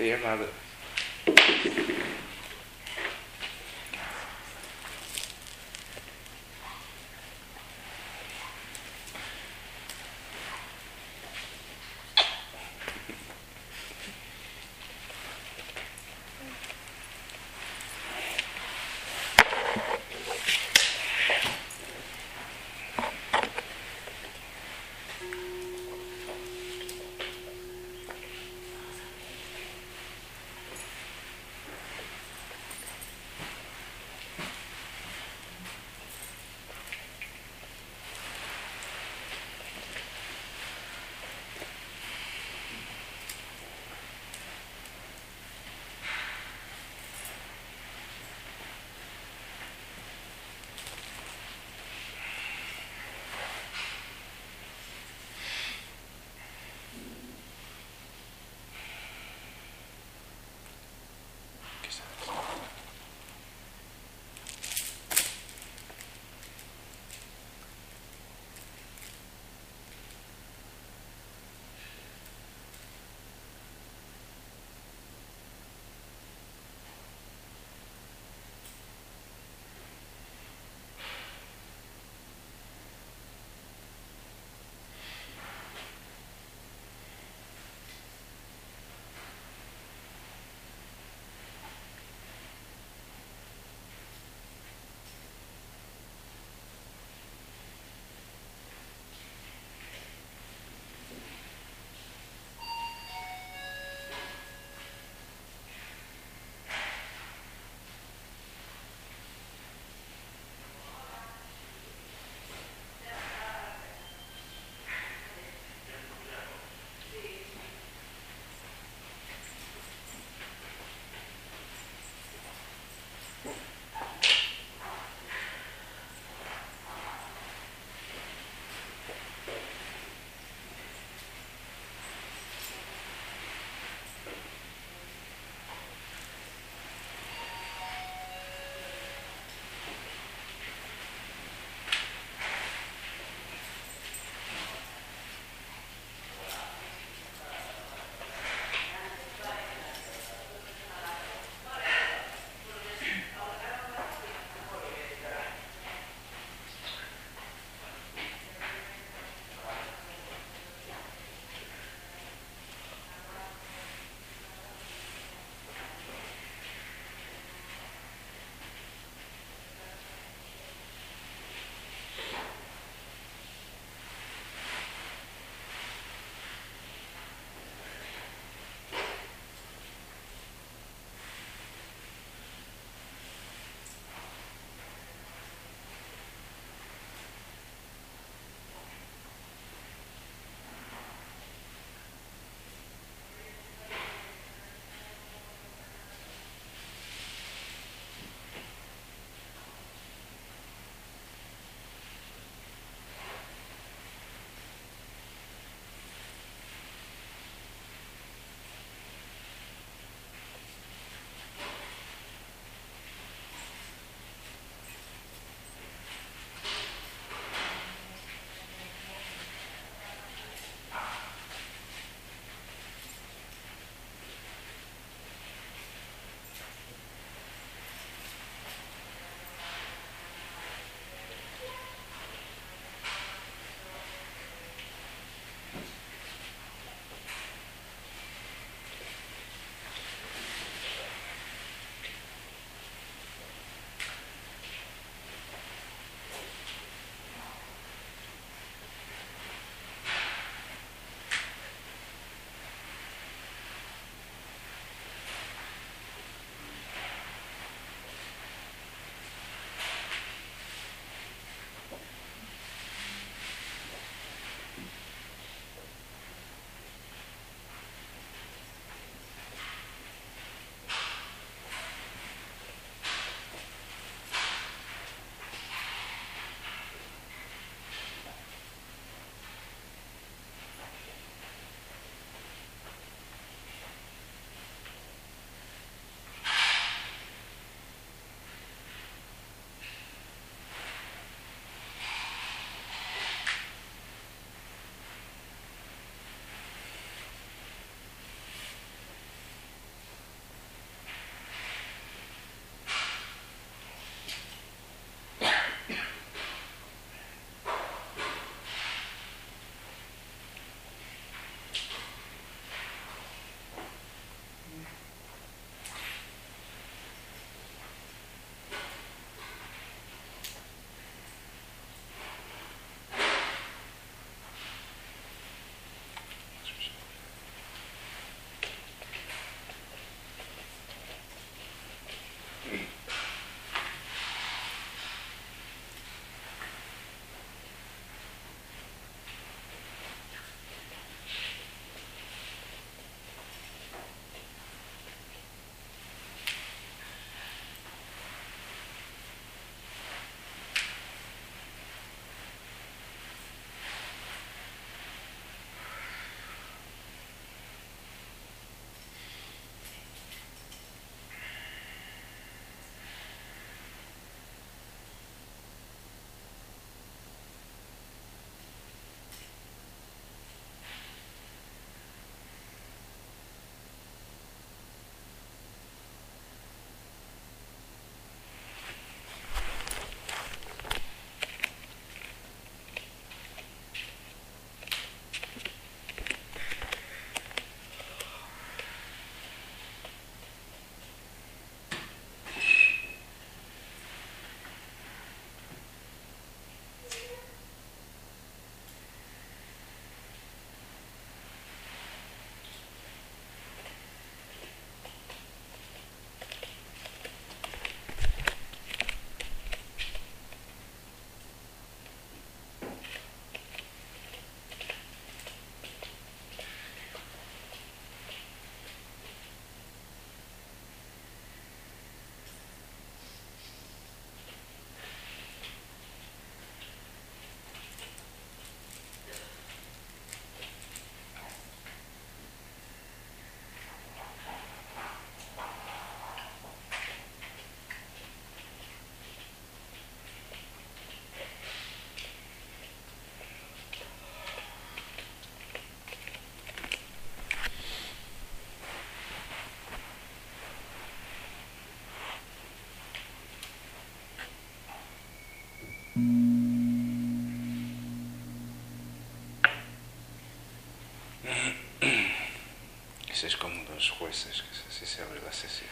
llamado. es como los jueces, que así se abre la sesión.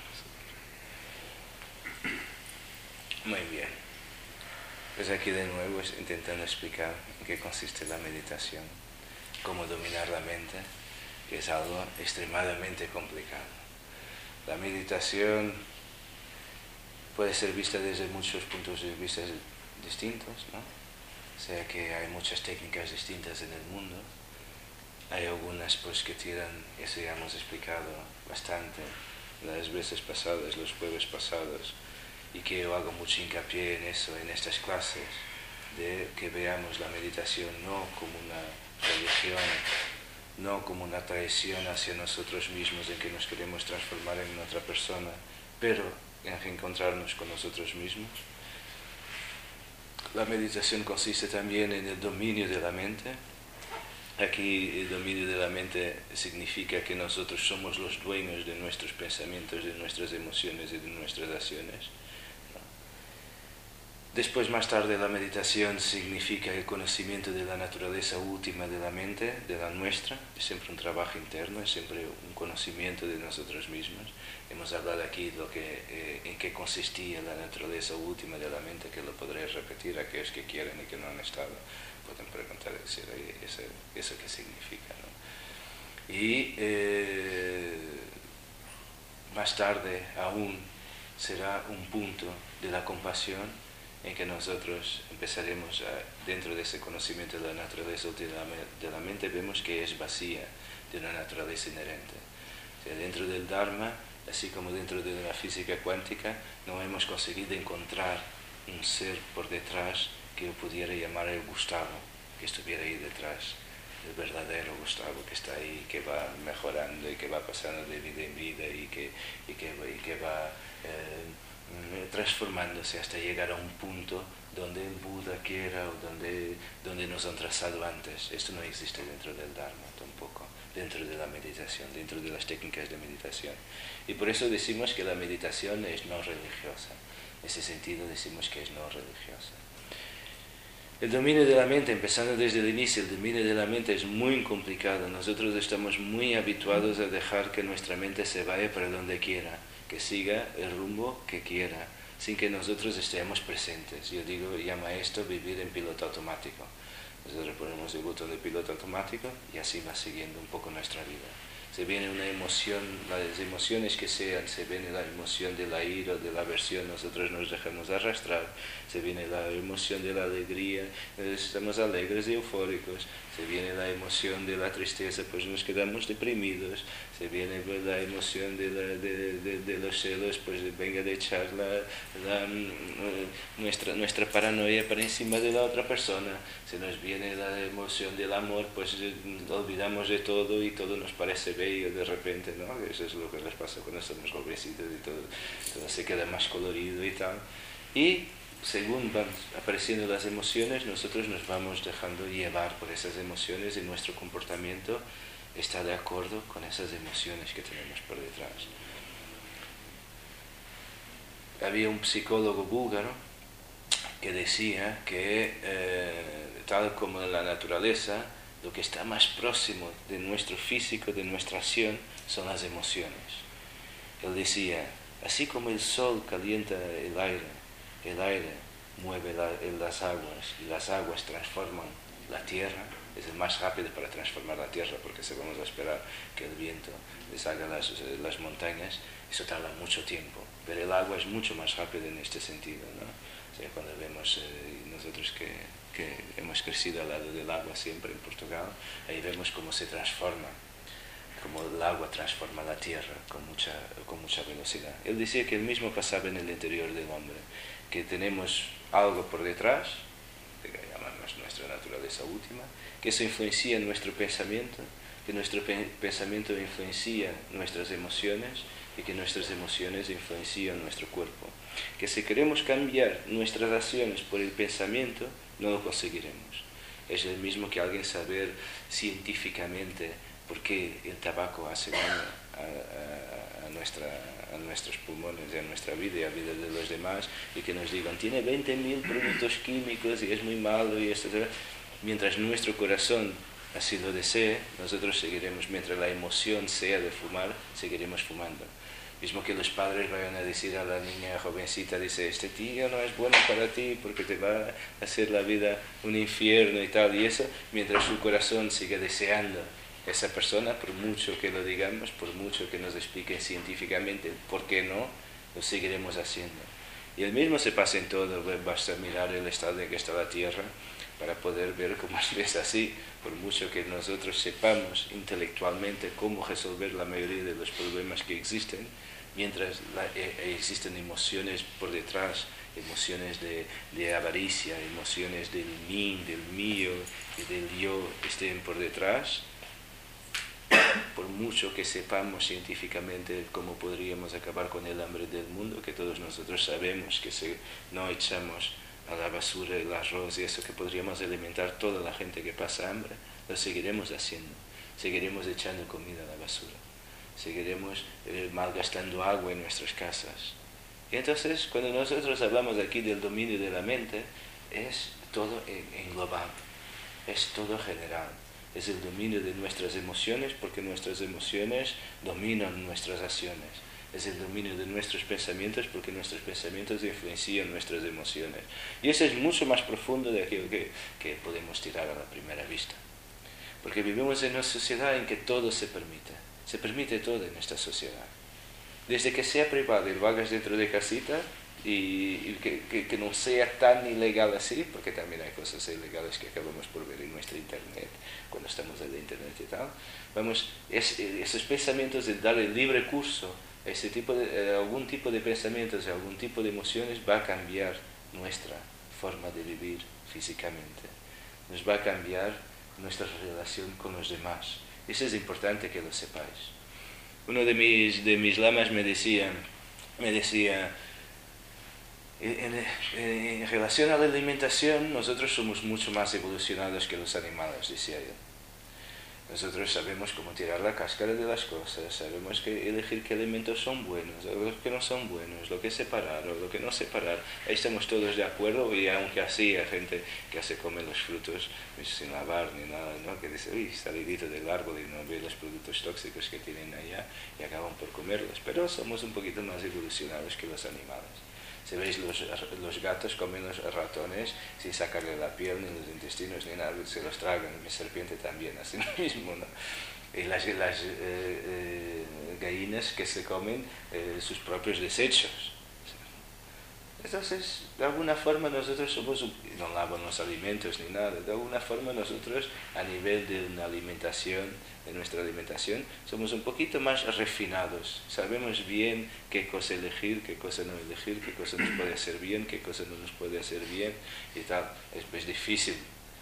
Muy bien. Pues aquí de nuevo intentando explicar en qué consiste la meditación, cómo dominar la mente, que es algo extremadamente complicado. La meditación puede ser vista desde muchos puntos de vista distintos, ¿no? O sea que hay muchas técnicas distintas en el mundo. Hay algunas pues que tiran, eso ya hemos explicado bastante las veces pasadas, los jueves pasados, y que yo hago mucho hincapié en eso, en estas clases, de que veamos la meditación no como una religión, no como una traición hacia nosotros mismos en que nos queremos transformar en otra persona, pero en reencontrarnos con nosotros mismos. La meditación consiste también en el dominio de la mente. Aquí el dominio de la mente significa que nosotros somos los dueños de nuestros pensamientos, de nuestras emociones y de nuestras acciones. Después, más tarde, la meditación significa el conocimiento de la naturaleza última de la mente, de la nuestra. Es siempre un trabajo interno, es siempre un conocimiento de nosotros mismos. Hemos hablado aquí de en qué consistía la naturaleza última de la mente, que lo podré repetir a aquellos que quieran y que no han estado. Pueden preguntar eso qué significa, ¿no? Y más tarde aún será un punto de la compasión en que nosotros empezaremos dentro de ese conocimiento de la naturaleza de la mente, vemos que es vacía de una naturaleza inherente. O sea, dentro del Dharma, así como dentro de la física cuántica, no hemos conseguido encontrar un ser por detrás que yo pudiera llamar el Gustavo, que estuviera ahí detrás, el verdadero Gustavo que está ahí, que va mejorando y que va pasando de vida en vida y que va transformándose hasta llegar a un punto donde el Buda quiera o donde nos han trazado antes. Esto no existe dentro del Dharma tampoco, dentro de la meditación, dentro de las técnicas de meditación. Y por eso decimos que la meditación es no religiosa. En ese sentido decimos que es no religiosa. El dominio de la mente, empezando desde el inicio, el dominio de la mente es muy complicado. Nosotros estamos muy habituados a dejar que nuestra mente se vaya para donde quiera, que siga el rumbo que quiera, sin que nosotros estemos presentes. Yo llamo a esto vivir en piloto automático. Nosotros ponemos el botón de piloto automático y así va siguiendo un poco nuestra vida. Se viene una emoción, las emociones que sean, se viene la emoción de la ira o de la aversión, nosotros nos dejamos arrastrar, se viene la emoción de la alegría, estamos alegres y eufóricos, se viene la emoción de la tristeza, pues nos quedamos deprimidos, se viene pues, la emoción de los celos, pues venga de echar nuestra paranoia para encima de la otra persona, se nos viene la emoción del amor, pues olvidamos de todo y todo nos parece bello de repente, ¿no? Eso es lo que les pasa cuando estamos jovencitos y todo se queda más colorido y tal. Y según van apareciendo las emociones, nosotros nos vamos dejando llevar por esas emociones y nuestro comportamiento está de acuerdo con esas emociones que tenemos por detrás. Había un psicólogo búlgaro que decía que tal como la naturaleza, lo que está más próximo de nuestro físico, de nuestra acción, son las emociones. Él decía, así como el sol calienta el aire mueve las aguas y las aguas transforman la tierra, es el más rápido para transformar la tierra porque si vamos a esperar que el viento deshaga las montañas, eso tarda mucho tiempo, pero el agua es mucho más rápido en este sentido, ¿no? O sea, cuando vemos nosotros que hemos crecido al lado del agua siempre en Portugal, ahí vemos cómo se transforma, cómo el agua transforma la tierra con mucha velocidad. Él decía que el mismo pasaba en el interior del hombre, que tenemos algo por detrás, que llamamos nuestra naturaleza última, que eso influencia nuestro pensamiento, que nuestro pensamiento influencia nuestras emociones y que nuestras emociones influencian nuestro cuerpo. Que si queremos cambiar nuestras acciones por el pensamiento, no lo conseguiremos. Es el mismo que alguien saber científicamente por qué el tabaco hace daño a nuestros pulmones, a nuestra vida y a la vida de los demás, y que nos digan, tiene 20.000 productos químicos y es muy malo, y etc. Mientras nuestro corazón así lo desee, nosotros seguiremos, mientras la emoción sea de fumar, seguiremos fumando. Mismo que los padres vayan a decir a la niña jovencita, dice, este tío no es bueno para ti porque te va a hacer la vida un infierno y tal, y eso, mientras su corazón sigue deseando esa persona, por mucho que lo digamos, por mucho que nos expliquen científicamente por qué no, lo seguiremos haciendo. Y el mismo se pasa en todo, basta mirar el estado en que está la Tierra para poder ver cómo es así, por mucho que nosotros sepamos intelectualmente cómo resolver la mayoría de los problemas que existen, mientras existen emociones por detrás, emociones de avaricia, emociones del mí, del mío y del yo estén por detrás, por mucho que sepamos científicamente cómo podríamos acabar con el hambre del mundo, que todos nosotros sabemos que si no echamos a la basura el arroz y eso, que podríamos alimentar toda la gente que pasa hambre, lo seguiremos haciendo, seguiremos echando comida a la basura, seguiremos malgastando agua en nuestras casas. Y entonces, cuando nosotros hablamos aquí del dominio de la mente, es todo en global, es todo general. Es el dominio de nuestras emociones, porque nuestras emociones dominan nuestras acciones. Es el dominio de nuestros pensamientos, porque nuestros pensamientos influencian nuestras emociones. Y eso es mucho más profundo de aquello que podemos tirar a la primera vista. Porque vivimos en una sociedad en que todo se permite todo en esta sociedad. Desde que sea privado y lo hagas dentro de casita, y que no sea tan ilegal así, porque también hay cosas ilegales que acabamos por ver en nuestra internet, cuando estamos en la internet y tal. Vamos, esos pensamientos de dar el libre curso a ese tipo algún tipo de pensamientos, a algún tipo de emociones, va a cambiar nuestra forma de vivir físicamente. Nos va a cambiar nuestra relación con los demás. Eso es importante que lo sepáis. Uno de mis lamas me decía, en relación a la alimentación, nosotros somos mucho más evolucionados que los animales, decía yo. Nosotros sabemos cómo tirar la cáscara de las cosas, sabemos que elegir qué alimentos son buenos, los que no son buenos, lo que separar o lo que no separar. Ahí estamos todos de acuerdo, y aunque así hay gente que se come los frutos sin lavar ni nada, ¿no? Que dice, uy, salidito del árbol y no ve los productos tóxicos que tienen allá y acaban por comerlos. Pero somos un poquito más evolucionados que los animales. Si veis, los gatos comen los ratones sin sacarle la piel, ni los intestinos, ni nada, se los tragan. Mi serpiente también, así mismo, ¿no? Y las gallinas que se comen sus propios desechos. Entonces, de alguna forma nosotros somos, no lavan los alimentos ni nada, de alguna forma nosotros a nivel de una alimentación, de nuestra alimentación, somos un poquito más refinados. Sabemos bien qué cosa elegir, qué cosa no elegir, qué cosa nos puede hacer bien, qué cosa no nos puede hacer bien y tal. Es difícil.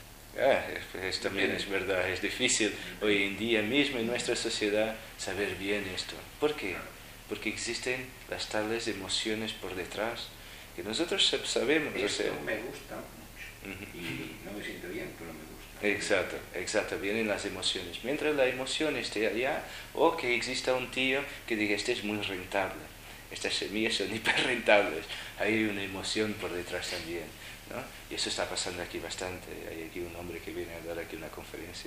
También es verdad, es difícil hoy en día mismo en nuestra sociedad saber bien esto. ¿Por qué? Porque existen las tales emociones por detrás que nosotros sabemos. Esto me gusta mucho y no me siento bien, pero me gusta. Exacto, vienen las emociones. Mientras la emoción esté allá, o que exista un tío que diga, este es muy rentable, estas semillas son hiperrentables, hay una emoción por detrás también, ¿no? Y eso está pasando aquí bastante. Hay aquí un hombre que viene a dar aquí una conferencia,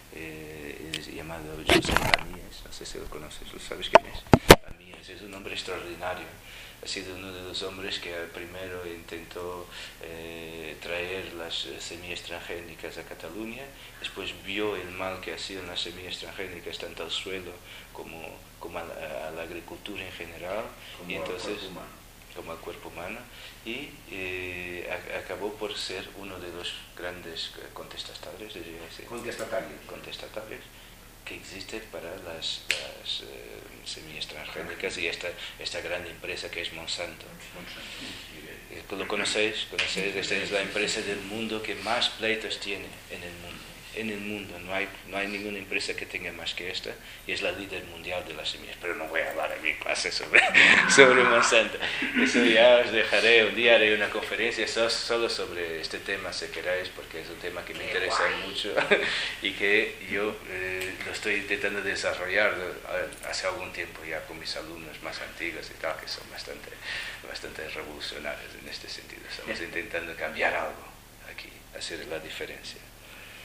es llamado Joseph Lamíes, no sé si lo conoces, ¿lo sabes quién es? Lamíes es un hombre extraordinario. Ha sido uno de los hombres que primero intentó traer las semillas transgénicas a Cataluña, después vio el mal que hacían las semillas transgénicas tanto al suelo como a la agricultura en general, como y entonces como al cuerpo humano, y acabó por ser uno de los grandes contestatarios que existe para las semillas transgénicas y esta gran empresa que es Monsanto. ¿Lo conocéis? Esta es la empresa del mundo que más pleitos tiene en el mundo. En el mundo no hay ninguna empresa que tenga más que esta, y es la líder mundial de las semillas. Pero no voy a hablar en mi clase sobre Monsanto. Eso ya os dejaré, un día haré una conferencia solo sobre este tema, si queráis, porque es un tema que me interesa mucho y que yo lo estoy intentando desarrollar hace algún tiempo ya con mis alumnos más antiguos y tal, que son bastante revolucionarios en este sentido. Estamos intentando cambiar algo aquí, hacer la diferencia.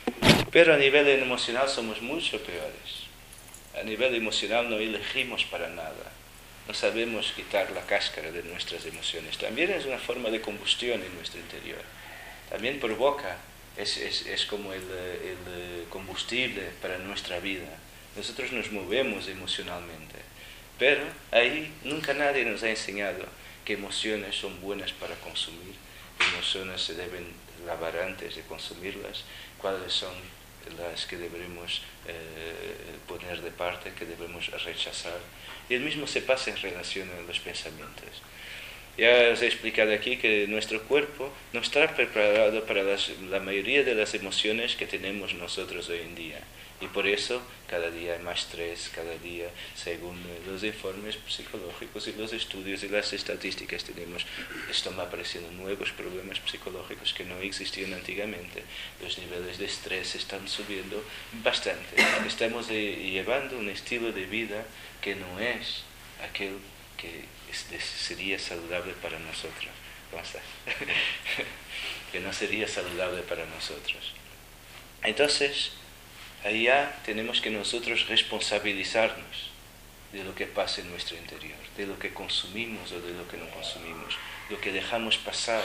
Pero a nivel emocional somos mucho peores. A nivel emocional no elegimos para nada. No sabemos quitar la cáscara de nuestras emociones. También es una forma de combustión en nuestro interior. También provoca, es como el combustible para nuestra vida. Nosotros nos movemos emocionalmente. Pero ahí nunca nadie nos ha enseñado que emociones son buenas para consumir, que emociones se deben lavar antes de consumirlas, cuáles son las que debemos poner de parte, que debemos rechazar. Y el mismo se pasa en relación a los pensamientos. Ya os he explicado aquí que nuestro cuerpo no está preparado para la mayoría de las emociones que tenemos nosotros hoy en día. Y por eso cada día hay más estrés, cada día, según los informes psicológicos y los estudios y las estadísticas están apareciendo nuevos problemas psicológicos que no existían antiguamente. Los niveles de estrés están subiendo bastante. Estamos llevando un estilo de vida que no es aquel que sería saludable para nosotros. ¿Cómo estás? Que no sería saludable para nosotros. Entonces, ahí ya tenemos que nosotros responsabilizarnos de lo que pasa en nuestro interior, de lo que consumimos o de lo que no consumimos, lo que dejamos pasar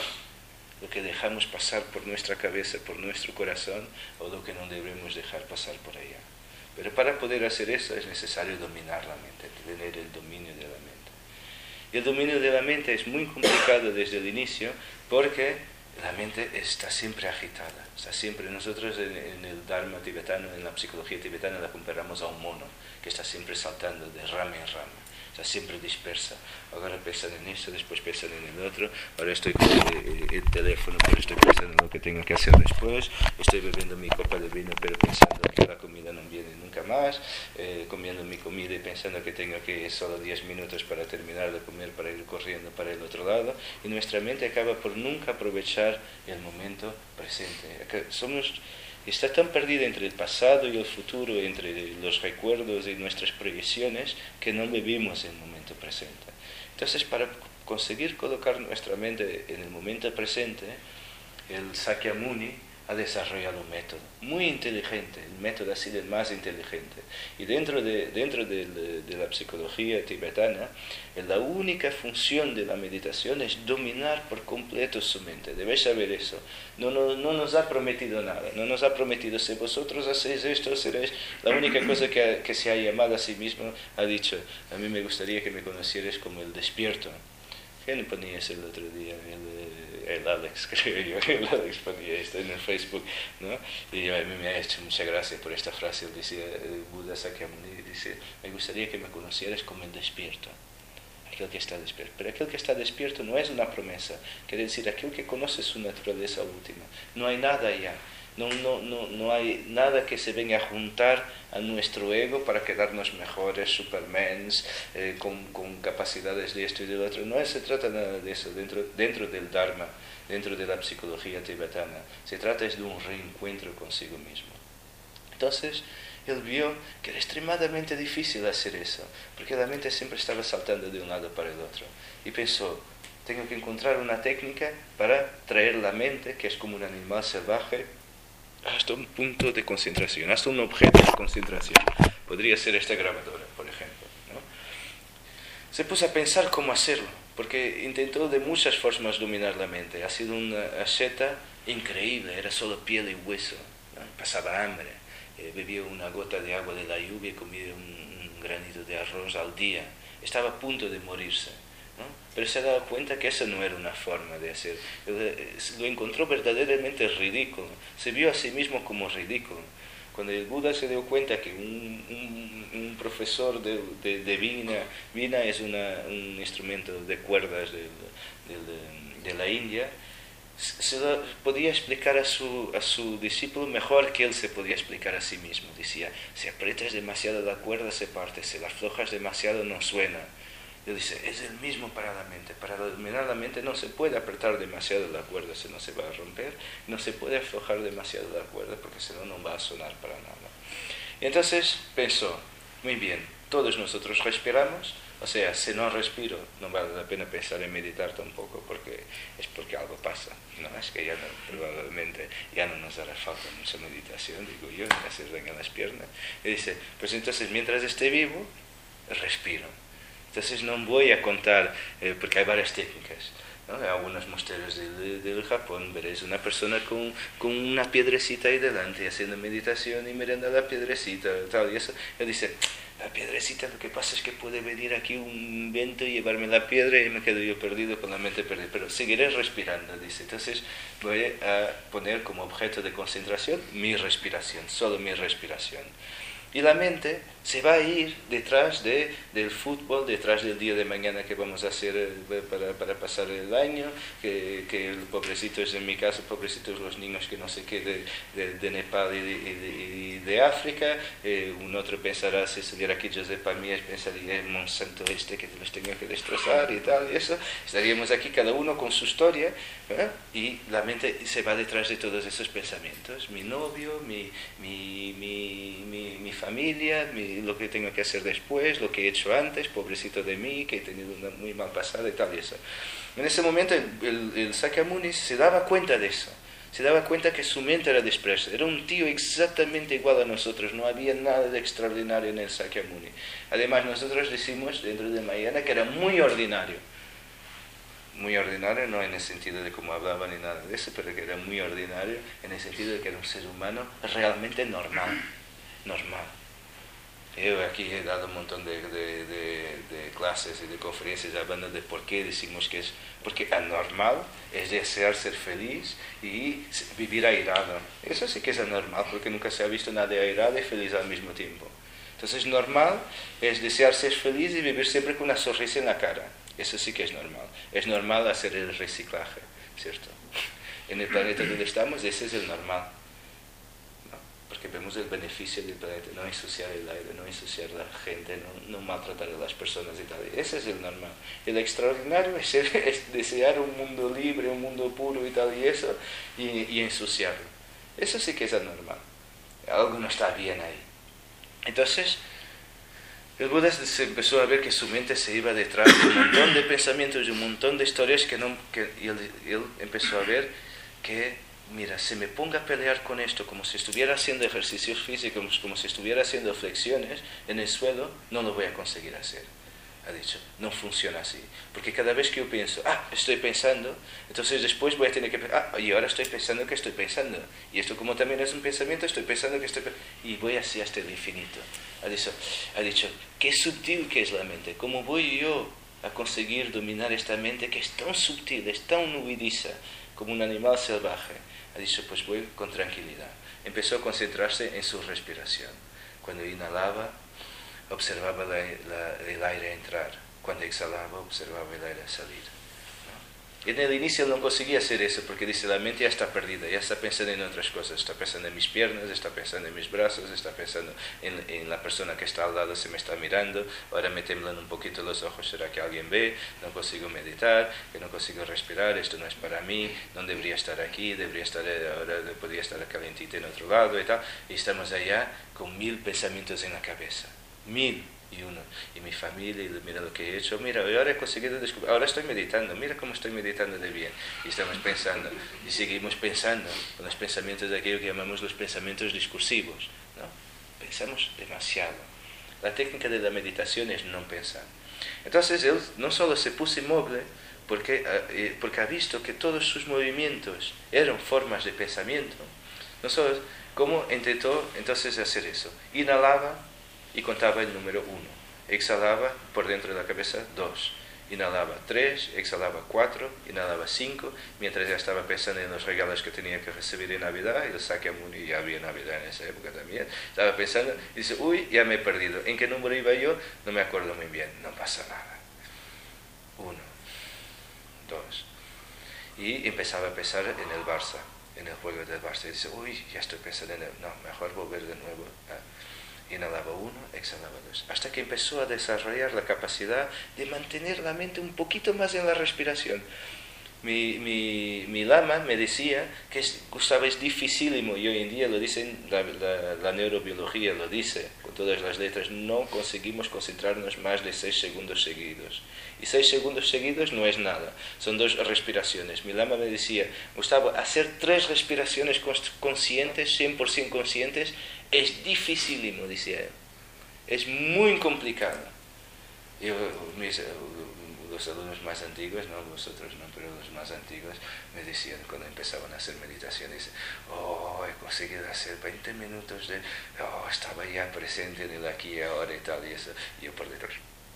por nuestra cabeza, por nuestro corazón, o lo que no debemos dejar pasar por allá. Pero para poder hacer eso es necesario dominar la mente, tener el dominio de la mente. Y el dominio de la mente es muy complicado desde el inicio porque la mente está siempre agitada. Está siempre, nosotros en el Dharma tibetano, en la psicología tibetana, la comparamos a un mono que está siempre saltando de rama en rama. Está siempre dispersa. Ahora piensan en eso, después piensan en el otro. Ahora estoy con el teléfono, pero estoy pensando en lo que tengo que hacer después. Estoy bebiendo mi copa de vino, pero pensando que la comida no viene nunca más. Comiendo mi comida y pensando que tengo que solo 10 minutos para terminar de comer, para ir corriendo para el otro lado. Y nuestra mente acaba por nunca aprovechar el momento presente. Está tan perdida entre el pasado y el futuro, entre los recuerdos y nuestras proyecciones, que no vivimos el momento presente. Entonces, para conseguir colocar nuestra mente en el momento presente, el Sakyamuni ha desarrollado un método muy inteligente, el método ha sido el más inteligente. Y dentro de la psicología tibetana, la única función de la meditación es dominar por completo su mente. Debéis saber eso. No nos ha prometido nada. No nos ha prometido, si vosotros hacéis esto, seréis... La única cosa que se ha llamado a sí mismo, ha dicho, a mí me gustaría que me conocierais como el despierto. ¿Quién ponía eso el otro día? El Alex, creo yo. El Alex ponía esto en el Facebook, ¿no? Y a mí me ha hecho mucha gracia por esta frase. Él decía, el Buda Sakyamuni dice, me gustaría que me conocieras como el despierto. Aquel que está despierto. Pero aquel que está despierto no es una promesa. Quiere decir, aquel que conoce su naturaleza última. No hay nada allá. No hay nada que se venga a juntar a nuestro ego para quedarnos mejores, supermens, con capacidades de esto y del otro. No se trata nada de eso dentro del Dharma, dentro de la psicología tibetana. Se trata de un reencuentro consigo mismo. Entonces, él vio que era extremadamente difícil hacer eso, porque la mente siempre estaba saltando de un lado para el otro. Y pensó, tengo que encontrar una técnica para traer la mente, que es como un animal salvaje, hasta un punto de concentración, hasta un objeto de concentración. Podría ser esta grabadora, por ejemplo, ¿no? Se puso a pensar cómo hacerlo, porque intentó de muchas formas dominar la mente. Ha sido una asceta increíble, era solo piel y hueso, ¿no? Pasaba hambre, bebía una gota de agua de la lluvia y comía un granito de arroz al día. Estaba a punto de morirse, ¿no? Pero se ha dado cuenta que esa no era una forma de hacer. Lo encontró verdaderamente ridículo. Se vio a sí mismo como ridículo. Cuando el Buda se dio cuenta que un profesor de Vina es un instrumento de cuerdas de la India, se lo podía explicar a su discípulo mejor que él se podía explicar a sí mismo. Decía, si aprietas demasiado la cuerda se parte, si la aflojas demasiado no suena. Él dice, es el mismo para la mente. Para dominar la mente no se puede apretar demasiado la cuerda, si no se va a romper. No se puede aflojar demasiado la cuerda porque si no, no va a sonar para nada. Y entonces pensó, muy bien, todos nosotros respiramos, O sea, si no respiro, no vale la pena pensar en meditar tampoco, porque es porque algo pasa. No, es que ya no, probablemente ya no nos hará falta mucha meditación, digo yo, me hace daño las piernas. Y dice, pues entonces mientras esté vivo, respiro. Entonces no voy a contar, porque hay varias técnicas. ¿No? En algunos monasterios del Japón veréis una persona con una piedrecita ahí delante haciendo meditación y mirando a la piedrecita tal, y eso, él dice, la piedrecita, lo que pasa es que puede venir aquí un viento y llevarme la piedra y me quedo yo perdido, con la mente perdida, pero seguiré respirando, dice. Entonces voy a poner como objeto de concentración mi respiración, solo mi respiración. Y la mente se va a ir detrás del fútbol, detrás del día de mañana que vamos a hacer para pasar el año, que el pobrecito es, en mi caso, pobrecitos los niños que no sé qué de Nepal y de África. Un otro pensará, si estuviera aquí José Palmier, pensaría en Monsanto que los tenía que destrozar y tal, y eso. Estaríamos aquí cada uno con su historia, ¿eh? Y la mente se va detrás de todos esos pensamientos. Mi novio, mi familia, lo que tengo que hacer después, lo que he hecho antes, pobrecito de mí, que he tenido una muy mal pasada y tal y eso. En ese momento el Sakyamuni se daba cuenta de eso, se daba cuenta que su mente era dispersa, era un tío exactamente igual a nosotros, no había nada de extraordinario en el Sakyamuni. Además nosotros decimos dentro de Mahayana que era muy ordinario no en el sentido de cómo hablaba ni nada de eso, pero que era muy ordinario en el sentido de que era un ser humano realmente normal. Yo aquí he dado un montón de clases y de conferencias hablando de por qué decimos que es, porque anormal es desear ser feliz y vivir airado. Eso sí que es anormal, porque nunca se ha visto nadie airado y feliz al mismo tiempo. Entonces normal es desear ser feliz y vivir siempre con una sonrisa en la cara. Eso sí que es normal. Es normal hacer el reciclaje, ¿cierto? En el planeta donde estamos, ese es el normal. Porque vemos el beneficio del planeta, no ensuciar el aire, no ensuciar la gente, no maltratar a las personas y tal. Ese es el normal. El extraordinario es desear un mundo libre, un mundo puro y tal, y eso, y ensuciarlo. Eso sí que es anormal. Algo no está bien ahí. Entonces, el Buda se empezó a ver que su mente se iba detrás de un montón de pensamientos y un montón de historias y él empezó a ver que, mira, si me pongo a pelear con esto como si estuviera haciendo ejercicios físicos, como si estuviera haciendo flexiones en el suelo, no lo voy a conseguir hacer. Ha dicho, no funciona así. Porque cada vez que yo pienso, estoy pensando, entonces después voy a tener que pensar, y ahora estoy pensando que estoy pensando. Y esto como también es un pensamiento, estoy pensando que estoy pensando. Y voy así hasta el infinito. Ha dicho, qué sutil que es la mente. ¿Cómo voy yo a conseguir dominar esta mente que es tan sutil, es tan huidiza, como un animal salvaje? Ha dicho, pues voy con tranquilidad. Empezó a concentrarse en su respiración. Cuando inhalaba, observaba el aire entrar. Cuando exhalaba, observaba el aire salir. ¿No? En el inicio no conseguía hacer eso, porque dice, la mente ya está perdida, ya está pensando en otras cosas. Está pensando en mis piernas, está pensando en mis brazos, está pensando en la persona que está al lado, se me está mirando. Ahora me temblan un poquito los ojos, ¿será que alguien ve? No consigo meditar, que no consigo respirar, esto no es para mí, no debería estar aquí, ahora podría estar calientito en otro lado y tal. Y estamos allá con 1000 pensamientos en la cabeza. 1001. Y mi familia, y mira lo que he hecho, mira, ahora he conseguido descubrir, ahora estoy meditando, mira cómo estoy meditando de bien. Y estamos pensando, y seguimos pensando con los pensamientos de aquello que llamamos los pensamientos discursivos, ¿no? Pensamos demasiado. La técnica de la meditación es no pensar. Entonces él no solo se puso inmóvil, porque ha visto que todos sus movimientos eran formas de pensamiento, no solo, ¿cómo intentó entonces hacer eso? Inhalaba y contaba el número 1, exhalaba por dentro de la cabeza 2, inhalaba 3, exhalaba 4, inhalaba 5, mientras ya estaba pensando en los regalos que tenía que recibir en Navidad, y el Sakyamuni ya había Navidad en esa época también, estaba pensando, y dice, uy, ya me he perdido, ¿en qué número iba yo? No me acuerdo muy bien, no pasa nada. 1, 2, y empezaba a pensar en el Barça, en el juego del Barça, y dice, uy, ya estoy pensando en él, no, mejor volver de nuevo. Inhalaba 1, exhalaba 2, hasta que empezó a desarrollar la capacidad de mantener la mente un poquito más en la respiración. mi lama me decía que Gustavo, es dificílimo, y hoy en día lo dicen, la neurobiología lo dice, con todas las letras, no conseguimos concentrarnos más de 6 segundos seguidos. Y 6 segundos seguidos no es nada, son 2 respiraciones. Mi lama me decía, Gustavo, hacer 3 respiraciones conscientes, 100% conscientes, es dificílimo, decía él. Es muy complicado. Y los alumnos más antiguos, no vosotros no, pero los más antiguos me decían cuando empezaban a hacer meditación, dicen, oh, he conseguido hacer 20 minutos de, oh, estaba ya presente en el aquí y ahora y tal, y eso, y yo por detrás.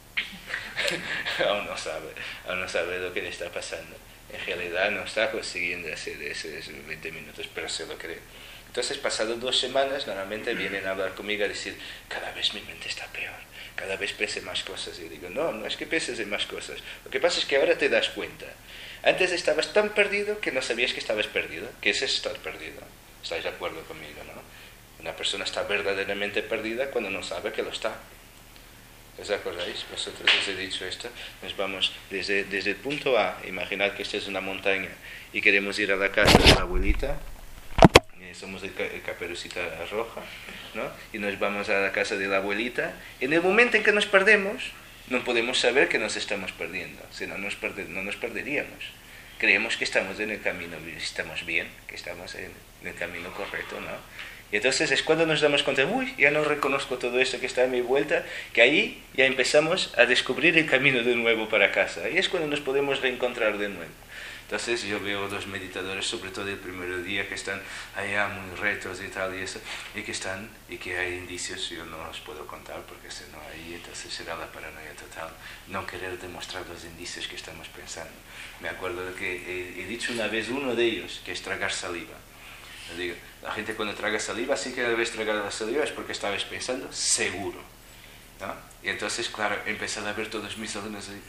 aún no sabe lo que le está pasando. En realidad no está consiguiendo hacer esos 20 minutos, pero se lo cree. Entonces, pasado 2 semanas, normalmente vienen a hablar conmigo a decir, cada vez mi mente está peor, cada vez pese más cosas. Y yo digo, no es que peses en más cosas. Lo que pasa es que ahora te das cuenta. Antes estabas tan perdido que no sabías que estabas perdido. ¿Qué es estar perdido? ¿Estáis de acuerdo conmigo, no? Una persona está verdaderamente perdida cuando no sabe que lo está. ¿Os acordáis? Vosotros os he dicho esto. Nos vamos desde el punto A, imaginad que esta es una montaña y queremos ir a la casa de la abuelita. Somos de Caperucita Roja, ¿no? Y nos vamos a la casa de la abuelita. En el momento en que nos perdemos, no podemos saber que nos estamos perdiendo, si no no nos perderíamos. Creemos que estamos en el camino, estamos bien, que estamos en el camino correcto, ¿no? Y entonces es cuando nos damos cuenta, uy, ya no reconozco todo esto que está a mi vuelta, que ahí ya empezamos a descubrir el camino de nuevo para casa. Y es cuando nos podemos reencontrar de nuevo. Entonces yo veo 2 meditadores, sobre todo el primer día, que están allá muy retos y tal y eso, y que hay indicios, yo no os puedo contar porque si no ahí, entonces será la paranoia total, no querer demostrar los indicios que estamos pensando. Me acuerdo de que he dicho una vez uno de ellos, que es tragar saliva. Yo digo, la gente cuando traga saliva, sí que debes tragar la saliva, es porque estabas pensando seguro, ¿no? Y entonces, claro, empezaron a ver todos mis alumnos ahí.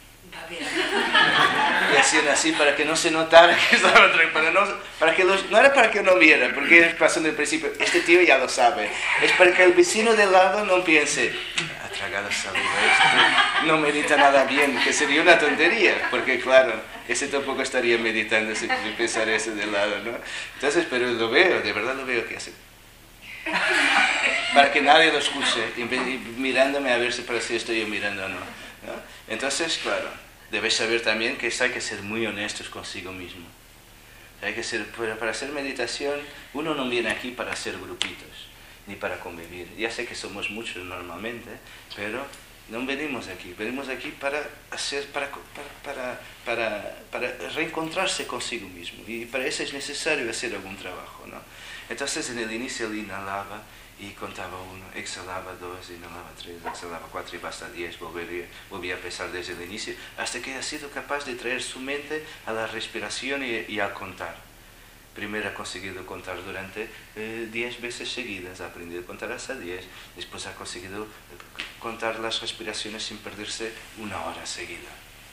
Y hacían así para que no se notara que estaban no era para que no vieran, porque pasó en el principio, este tío ya lo sabe, es para que el vecino de lado no piense, ha tragado saliva, no medita nada bien, que sería una tontería, porque claro, ese tampoco estaría meditando si pensara eso de lado, ¿no? Entonces, pero lo veo, de verdad lo veo que hace, para que nadie lo escuche, y mirándome a ver si estoy yo mirando o no. ¿No? Entonces, claro, debes saber también que hay que ser muy honestos consigo mismo. Hay que ser, para hacer meditación, uno no viene aquí para hacer grupitos, ni para convivir. Ya sé que somos muchos normalmente, pero no venimos aquí para reencontrarse consigo mismo. Y para eso es necesario hacer algún trabajo, ¿no? Entonces, en el inicio él inhalaba y contaba 1, exhalaba 2, inhalaba 3, exhalaba 4 y va hasta 10, volvía a pesar desde el inicio, hasta que ha sido capaz de traer su mente a la respiración y a contar. Primero ha conseguido contar durante 10 veces seguidas, ha aprendido a contar hasta 10, después ha conseguido contar las respiraciones sin perderse 1 hora seguida.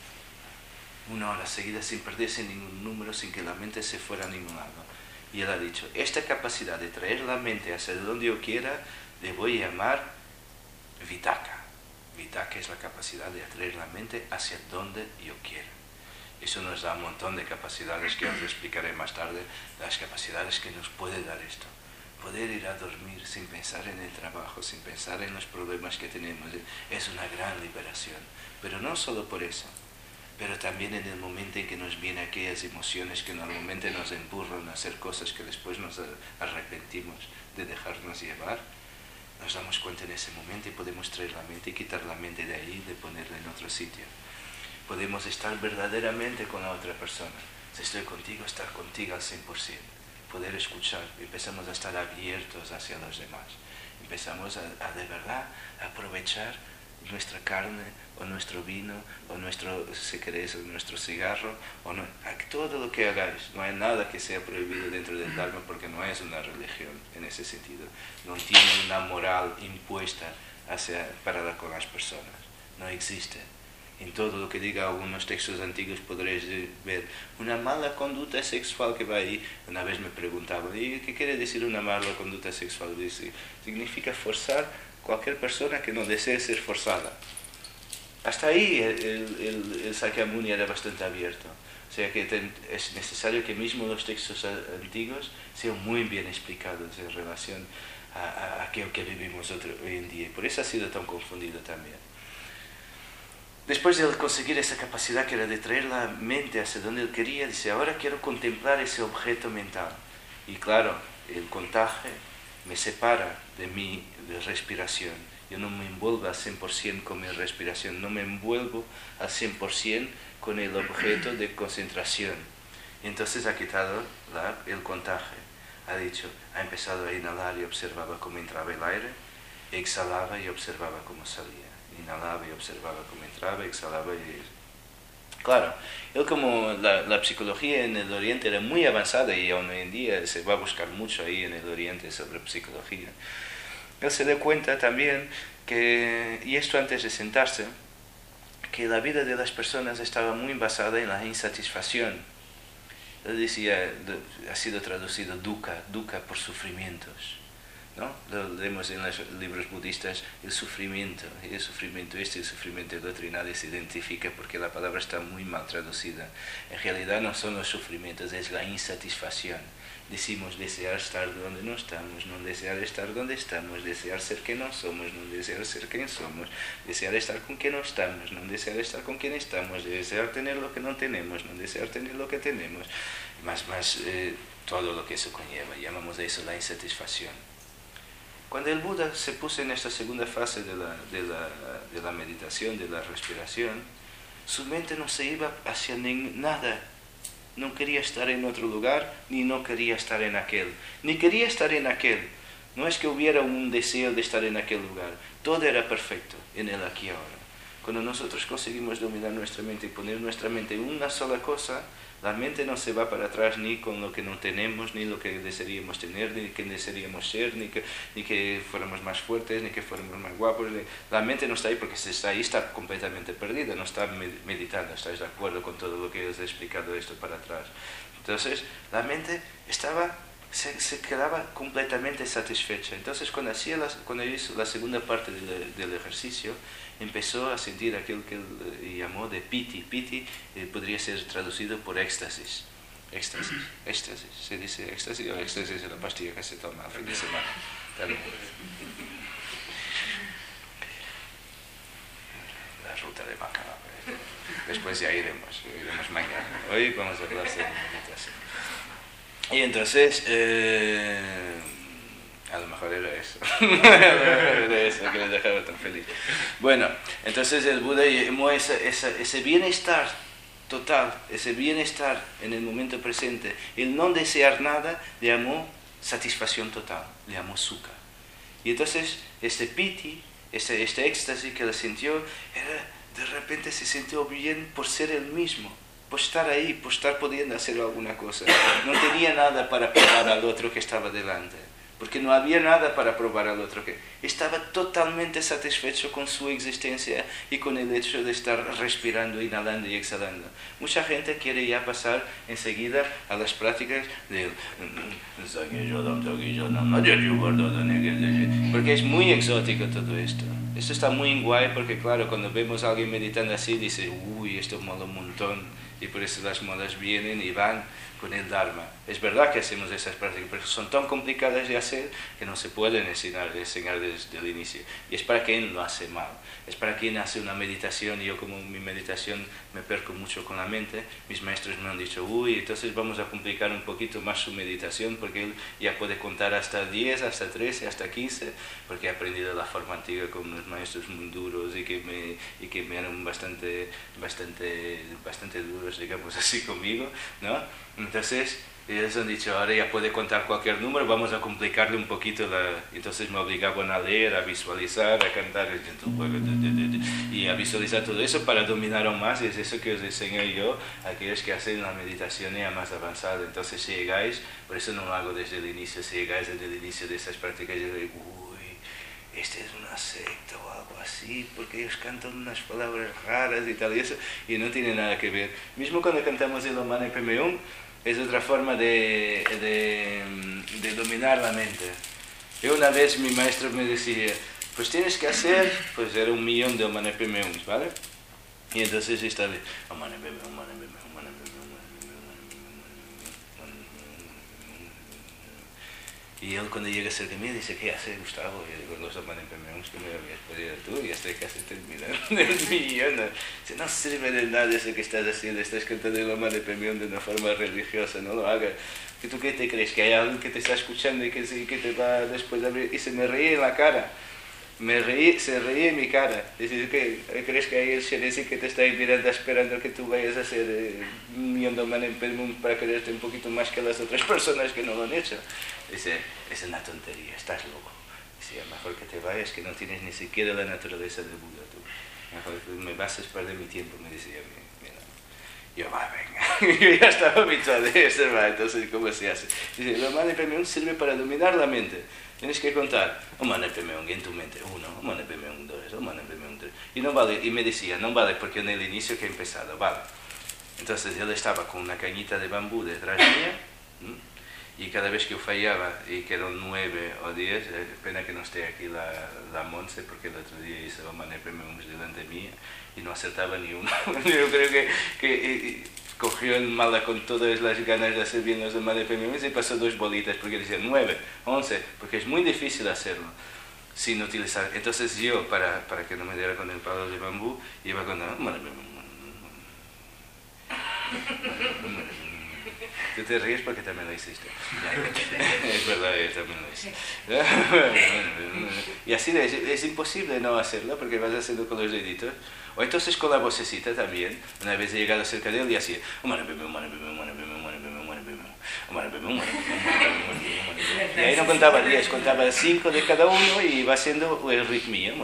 1 hora seguida sin perderse ningún número, sin que la mente se fuera a ningún lado. Y él ha dicho, esta capacidad de traer la mente hacia donde yo quiera, le voy a llamar Vitakka. Vitakka es la capacidad de atraer la mente hacia donde yo quiera. Eso nos da un montón de capacidades que os explicaré más tarde, las capacidades que nos puede dar esto. Poder ir a dormir sin pensar en el trabajo, sin pensar en los problemas que tenemos, es una gran liberación. Pero no solo por eso, pero también en el momento en que nos vienen aquellas emociones que normalmente nos empujan a hacer cosas que después nos arrepentimos de dejarnos llevar, nos damos cuenta en ese momento y podemos traer la mente y quitar la mente de ahí y de ponerla en otro sitio. Podemos estar verdaderamente con la otra persona. Si estoy contigo, estar contigo al 100%. Poder escuchar. Empezamos a estar abiertos hacia los demás. Empezamos a de verdad aprovechar nuestra carne, o nuestro vino, o nuestro, si queréis, nuestro cigarro, o no, todo lo que hagáis. No hay nada que sea prohibido dentro del Dharma porque no es una religión en ese sentido. No tiene una moral impuesta para con las personas. No existe. En todo lo que diga algunos textos antiguos podréis ver una mala conducta sexual que va ahí. Una vez me preguntaban, ¿y qué quiere decir una mala conducta sexual? Dice, significa forzar cualquier persona que no desee ser forzada. Hasta ahí el Sakyamuni era bastante abierto. O sea que es necesario que mismo los textos antiguos sean muy bien explicados en relación a aquello que vivimos hoy en día. Y por eso ha sido tan confundido también. Después de conseguir esa capacidad que era de traer la mente hacia donde él quería, dice, ahora quiero contemplar ese objeto mental. Y claro, el contagio me separa de mi respiración. Yo no me envuelvo al 100% con mi respiración, no me envuelvo al 100% con el objeto de concentración. Y entonces ha quitado el contagio. Ha empezado a inhalar y observaba cómo entraba el aire, exhalaba y observaba cómo salía. Inhalaba y observaba cómo entraba, exhalaba y... Claro, él como la psicología en el Oriente era muy avanzada y aún hoy en día se va a buscar mucho ahí en el Oriente sobre psicología. Él se da cuenta también que, y esto antes de sentarse, que la vida de las personas estaba muy basada en la insatisfacción. Él decía, ha sido traducido dukkha por sufrimientos, ¿no? Lo leemos en los libros budistas, el sufrimiento este y el sufrimiento el otro, y nadie se identifica porque la palabra está muy mal traducida. En realidad no son los sufrimientos, es la insatisfacción. Decimos desear estar donde no estamos, no desear estar donde estamos, desear ser que no somos, no desear ser quien somos, desear estar con quien no estamos, no desear estar con quien estamos, desear tener lo que no tenemos, no desear tener lo que tenemos, más todo lo que eso conlleva. Llamamos a eso la insatisfacción. Cuando el Buda se puso en esta segunda fase de la meditación, de la respiración, su mente no se iba hacia nada. No quería estar en otro lugar, ni no quería estar en aquel. Ni quería estar en aquel. No es que hubiera un deseo de estar en aquel lugar. Todo era perfecto en el aquí y ahora. Cuando nosotros conseguimos dominar nuestra mente y poner nuestra mente en una sola cosa, la mente no se va para atrás ni con lo que no tenemos, ni lo que desearíamos tener, ni que desearíamos ser, ni que fuéramos más fuertes, ni que fuéramos más guapos. La mente no está ahí porque si está ahí está completamente perdida, no está meditando. ¿Estáis de acuerdo con todo lo que os he explicado esto para atrás? Entonces, la mente se quedaba completamente satisfecha. Entonces, cuando hizo la segunda parte del ejercicio, empezó a sentir aquello que él llamó de piti. Piti podría ser traducido por éxtasis. Éxtasis. ¿Se dice éxtasis o éxtasis es la pastilla que se toma al fin de semana? También. La ruta de Macao. Después ya iremos mañana. Hoy vamos a hablar de meditación. Y entonces, a lo mejor era eso. Era eso que les dejaba tan feliz. Bueno, entonces el Buda llamó ese bienestar total, ese bienestar en el momento presente, el no desear nada, le llamó satisfacción total, le llamó sukha. Y entonces este piti, este éxtasis que le sintió, de repente se sintió bien por ser él mismo. Por estar ahí, por estar pudiendo hacer alguna cosa. No tenía nada para probar al otro que estaba delante, porque no había nada para probar al otro que estaba totalmente satisfecho con su existencia y con el hecho de estar respirando, inhalando y exhalando. Mucha gente quiere ya pasar enseguida a las prácticas del porque es muy exótico todo esto. Esto está muy guay porque claro, cuando vemos a alguien meditando así, dice, uy, esto mola un montón. Y por eso las modas vienen y van con el Dharma. Es verdad que hacemos esas prácticas, pero son tan complicadas de hacer que no se pueden enseñar desde el inicio. Y es para quien lo hace mal. Es para quien hace una meditación, y yo como mi meditación me perco mucho con la mente, mis maestros me han dicho, uy, entonces vamos a complicar un poquito más su meditación, porque él ya puede contar hasta 10, hasta 13, hasta 15, porque he aprendido la forma antigua con unos maestros muy duros y que me eran bastante duros, digamos así, conmigo, ¿no? Entonces, ellos han dicho, ahora ya puede contar cualquier número, vamos a complicarle un poquito. Entonces me obligaban a leer, a visualizar, a cantar y a visualizar todo eso para dominar aún más. Y es eso que os enseño yo a aquellos que hacen la meditación ya más avanzada. Entonces si llegáis, por eso no lo hago desde el inicio, si llegáis desde el inicio de esas prácticas, yo digo, uy, este es una secta o algo así, porque ellos cantan unas palabras raras y tal, y no tiene nada que ver. Mismo cuando cantamos el Om Mani Padme Hum, es otra forma de dominar la mente. Yo una vez mi maestro me decía, pues tienes que hacer, pues era 1.000.000 de Om Mani Padme Hum, ¿vale? Y entonces estaba, Om Mani Padme Hum, Om Mani Padme Hum, Om Mani Padme Hum. Y él cuando llega cerca de mí dice, ¿qué hace Gustavo? Y digo, los Omanepemions que me habías pedido tú, y estoy casi terminando el millón. Dice, no sirve de nada eso que estás haciendo, estás cantando el Omanepemion de una forma religiosa, no lo hagas. ¿Que tú qué te crees? ¿Que hay alguien que te está escuchando y que te va después de abrir? Y se me reía en la cara. Se reía en mi cara. Dice, ¿qué crees que hay el Sherezi que te está ahí mirando esperando que tú vayas a hacer yendo Omanepemion para quererte un poquito más que las otras personas que no lo han hecho? Dice, es una tontería, estás loco. Dice, mejor que te vayas, que no tienes ni siquiera la naturaleza del Buda tú. Mejor que me vas a perder mi tiempo, me decía a mí. Mira. Yo, venga. Yo ya estaba habituado de eso, entonces, ¿cómo se hace? Dice, el Omanepemion sirve para dominar la mente. Tienes que contar, Omanepemion en tu mente, 1, Omanepemion 2, Omanepemion 3. Y no vale, y me decía, no vale porque en el inicio que he empezado, vale. Entonces él estaba con una cañita de bambú detrás mía, y cada vez que yo fallaba, y que eran 9 o 10, pena que no esté aquí la Monse, porque el otro día hizo Omanepemion delante mía, y no acertaba ni uno. Yo creo que cogió el mala con todas las ganas de hacer bien los Omanepemion y pasó 2 bolitas, porque decía 9, 11, porque es muy difícil hacerlo sin utilizar. Entonces yo, para que no me diera con el palo de bambú, iba con Tú te ríes porque también lo hiciste. Es verdad, yo también lo hice. Y así es imposible no hacerlo porque vas haciendo con los deditos. O entonces con la vocecita también. Una vez he llegado cerca de él y así. Y ahí no contaba 10, contaba 5 de cada uno y iba haciendo el ritmillo.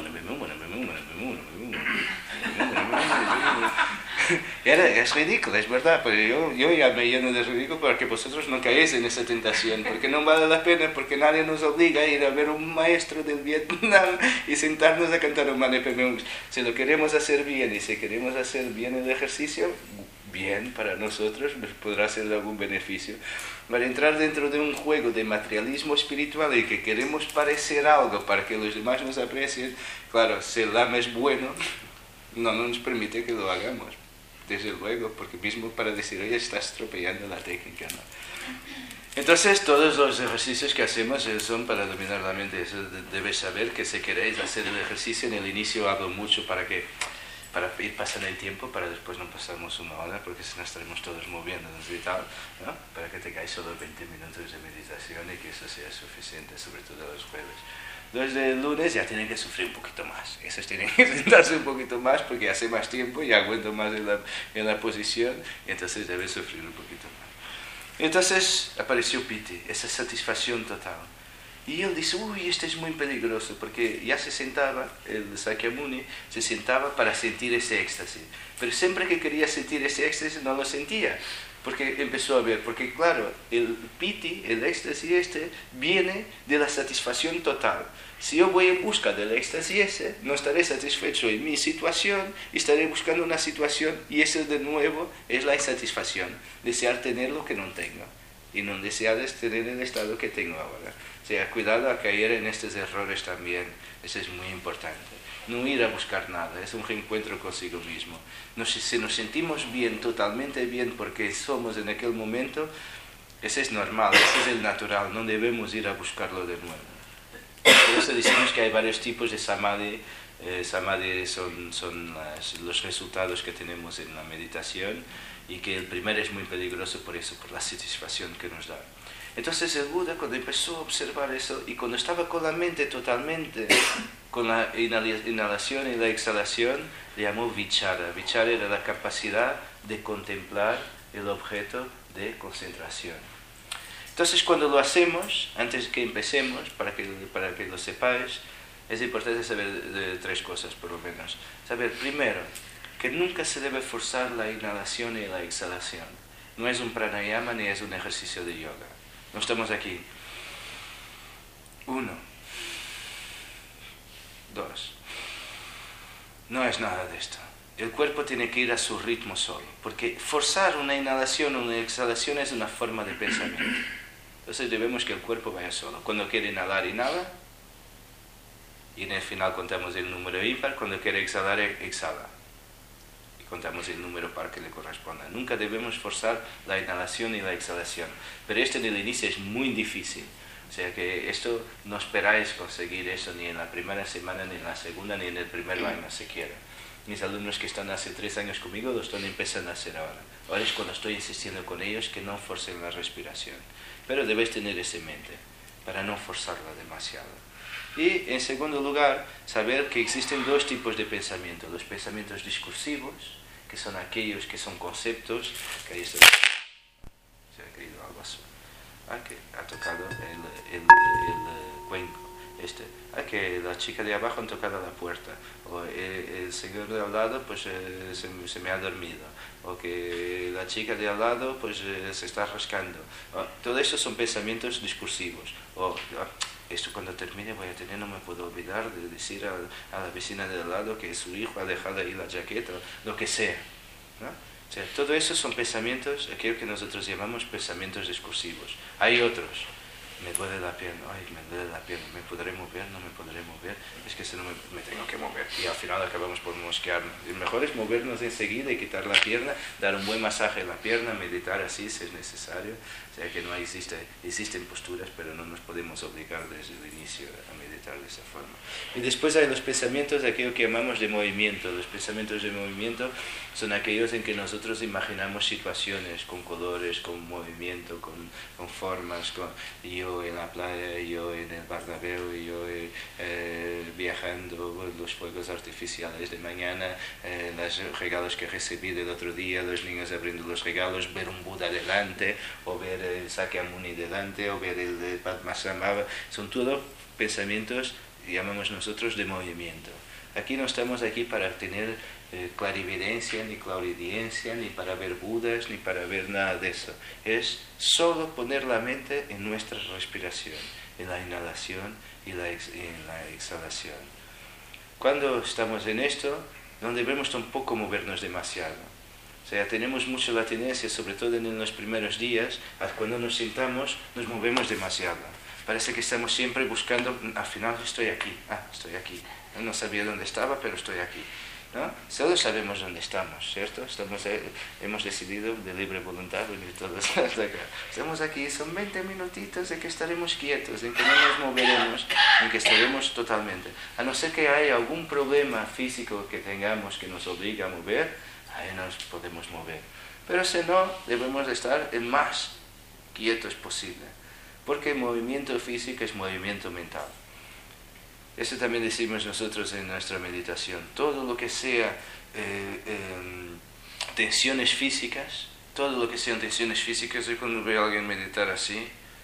Es ridículo, es verdad, pero yo ya me lleno de ridículo para que vosotros no caéis en esa tentación, porque no vale la pena, porque nadie nos obliga a ir a ver un maestro del Vietnam y sentarnos a cantar Omanepemion. Si lo queremos hacer bien y si queremos hacer bien el ejercicio, bien para nosotros, nos podrá ser de algún beneficio. Para entrar dentro de un juego de materialismo espiritual y que queremos parecer algo para que los demás nos aprecien, claro, si el Lama es bueno, no nos permite que lo hagamos. Desde luego, porque mismo para decir, oye, estás estropeando la técnica, ¿no? Entonces, todos los ejercicios que hacemos son para dominar la mente. Eso debes saber que si queréis hacer el ejercicio, en el inicio hablo mucho para ir pasando el tiempo, para después no pasarnos 1 hora, porque si no estaremos todos moviéndonos y tal, ¿no? Para que tengáis solo 20 minutos de meditación y que eso sea suficiente, sobre todo los jueves. Los del lunes ya tienen que sufrir un poquito más. Esos tienen que sentarse un poquito más porque hace más tiempo y aguanto más en la posición y entonces deben sufrir un poquito más. Entonces apareció Piti, esa satisfacción total. Y él dice, uy, esto es muy peligroso porque ya se sentaba, el Sakyamuni se sentaba para sentir ese éxtasis. Pero siempre que quería sentir ese éxtasis no lo sentía. Porque empezó a ver, porque claro, el piti, el éxtasis viene de la satisfacción total. Si yo voy en busca del éxtasis no estaré satisfecho en mi situación y estaré buscando una situación y eso de nuevo es la insatisfacción. Desear tener lo que no tengo y no desear tener el estado que tengo ahora. O sea, cuidado a caer en estos errores también, eso es muy importante. No ir a buscar nada, es un reencuentro consigo mismo. Si nos sentimos bien, totalmente bien, porque somos en aquel momento, ese es normal, ese es el natural, no debemos ir a buscarlo de nuevo. Por eso decimos que hay varios tipos de samadhi. Samadhi son los resultados que tenemos en la meditación y que el primero es muy peligroso por eso, por la satisfacción que nos da. Entonces el Buda, cuando empezó a observar eso y cuando estaba con la mente totalmente con la inhalación y la exhalación, le llamó vichara. Vichara era la capacidad de contemplar el objeto de concentración. Entonces cuando lo hacemos, antes que empecemos, para que lo sepáis, es importante saber de 3 cosas por lo menos. Saber primero que nunca se debe forzar la inhalación y la exhalación. No es un pranayama ni es un ejercicio de yoga. No estamos aquí. 1, 2. No es nada de esto. El cuerpo tiene que ir a su ritmo solo, porque forzar una inhalación o una exhalación es una forma de pensamiento. Entonces debemos que el cuerpo vaya solo. Cuando quiere inhalar, inhala. Y en el final contamos el número impar. Cuando quiere exhalar, exhala. Y contamos el número par que le corresponda. Nunca debemos forzar la inhalación y la exhalación. Pero esto en el inicio es muy difícil. O sea que esto no esperáis conseguir eso ni en la primera semana, ni en la segunda, ni en el primer año siquiera. Mis alumnos que están hace 3 años conmigo lo están empezando a hacer ahora. Ahora es cuando estoy insistiendo con ellos que no forcen la respiración. Pero debéis tener eso en mente, para no forzarla demasiado. Y en segundo lugar, saber que existen 2 tipos de pensamiento. Los pensamientos discursivos, que son aquellos que son conceptos, que ahí está, se ha caído algo azul. Que ha tocado el cuenco. Que la chica de abajo ha tocado la puerta, o el señor de al lado pues se me ha dormido, o que la chica de al lado pues se está rascando. Todo eso son pensamientos discursivos. O esto cuando termine voy a tener, no me puedo olvidar de decir a la vecina de al lado que su hijo ha dejado ahí la jaqueta, lo que sea, ¿no? O sea, todo eso son pensamientos, aquello que nosotros llamamos pensamientos discursivos. Hay otros. Me duele la pierna, me duele la pierna, ¿me podré mover? ¿No me podré mover? Es que si no me tengo que mover. Y al final acabamos por mosquearnos. Lo mejor es movernos enseguida y quitar la pierna, dar un buen masaje a la pierna, meditar así si es necesario. O sea que no existen posturas, pero no nos podemos obligar desde el inicio a meditar de esa forma. Y después hay los pensamientos, aquello que llamamos de movimiento. Los pensamientos de movimiento son aquellos en que nosotros imaginamos situaciones con colores, con movimiento, con formas, yo en la playa, yo en el Bernabéu, yo viajando, los fuegos artificiales de mañana, los regalos que recibí del otro día, los niños abriendo los regalos, ver un Buda delante, o ver el Sakyamuni delante, o ver el Padmasambhava. Son todos pensamientos, llamamos nosotros, de movimiento. Aquí no estamos aquí para tener clarividencia, ni clauridiencia, ni para ver Budas, ni para ver nada de eso. Es solo poner la mente en nuestra respiración, en la inhalación y en la exhalación. Cuando estamos en esto, no debemos tampoco movernos demasiado. O sea, tenemos mucho la tendencia, sobre todo en los primeros días, cuando nos sentamos, nos movemos demasiado. Parece que estamos siempre buscando, al final estoy aquí, estoy aquí. No sabía dónde estaba, pero estoy aquí, ¿no? Solo sabemos dónde estamos, ¿cierto? Hemos decidido de libre voluntad venir todos hasta acá. Estamos aquí, son 20 minutitos de que estaremos quietos, en que no nos moveremos, en que estaremos totalmente. A no ser que haya algún problema físico que tengamos que nos obligue a mover, ahí nos podemos mover. Pero si no, debemos de estar el más quietos posible, porque el movimiento físico es movimiento mental. Eso también decimos nosotros en nuestra meditación. Todo lo que sea tensiones físicas, todo lo que sean tensiones físicas, yo cuando veo a alguien meditar así,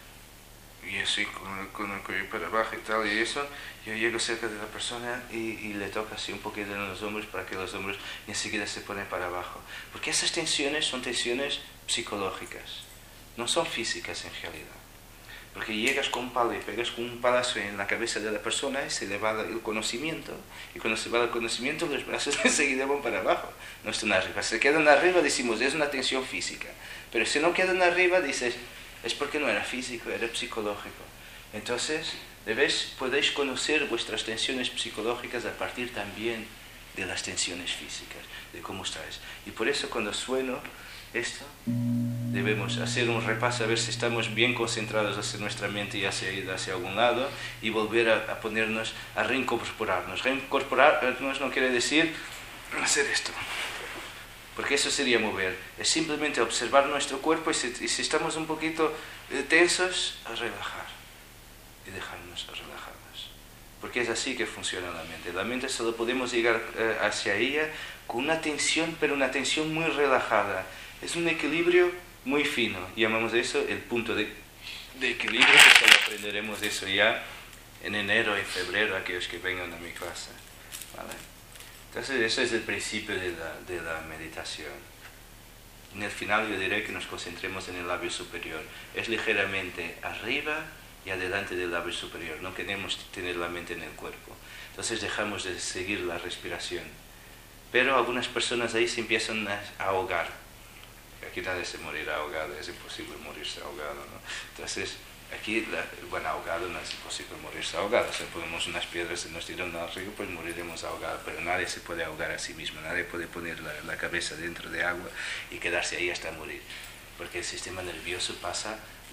y así con el cuello para abajo y tal, y eso, yo llego cerca de la persona y le toco así un poquito en los hombros para que los hombros enseguida se ponen para abajo. Porque esas tensiones son tensiones psicológicas, no son físicas en realidad. Porque llegas con un palo y pegas con un palazo en la cabeza de la persona y se le va el conocimiento. Y cuando se va el conocimiento, los brazos enseguida van para abajo, no están arriba. Si quedan arriba, decimos, es una tensión física. Pero si no quedan arriba, dices, es porque no era físico, era psicológico. Entonces, podéis conocer vuestras tensiones psicológicas a partir también de las tensiones físicas, de cómo estáis. Y por eso cuando sueno esto, debemos hacer un repaso a ver si estamos bien concentrados hacia nuestra mente y hacia algún lado, y volver a ponernos, a reincorporarnos. Reincorporarnos no quiere decir hacer esto, porque eso sería mover. Es simplemente observar nuestro cuerpo y si estamos un poquito tensos, a relajar y dejarnos relajados. Porque es así que funciona la mente. La mente solo podemos llegar hacia ella con una tensión, pero una tensión muy relajada. Es un equilibrio muy fino. Llamamos eso el punto de equilibrio, que solo aprenderemos eso ya en enero y febrero, aquellos que vengan a mi clase. ¿Vale? Entonces, eso es el principio de la meditación. En el final yo diré que nos concentremos en el labio superior. Es ligeramente arriba y adelante del labio superior. No queremos tener la mente en el cuerpo. Entonces dejamos de seguir la respiración. Pero algunas personas ahí se empiezan a ahogar. Aquí nadie se morirá ahogado, es imposible morirse ahogado, ¿no? Entonces, aquí, ahogado no es imposible morirse ahogado. Si ponemos unas piedras y nos tiran al río, pues moriremos ahogados. Pero nadie se puede ahogar a sí mismo, nadie puede poner la cabeza dentro de agua y quedarse ahí hasta morir. Porque el sistema nervioso pasa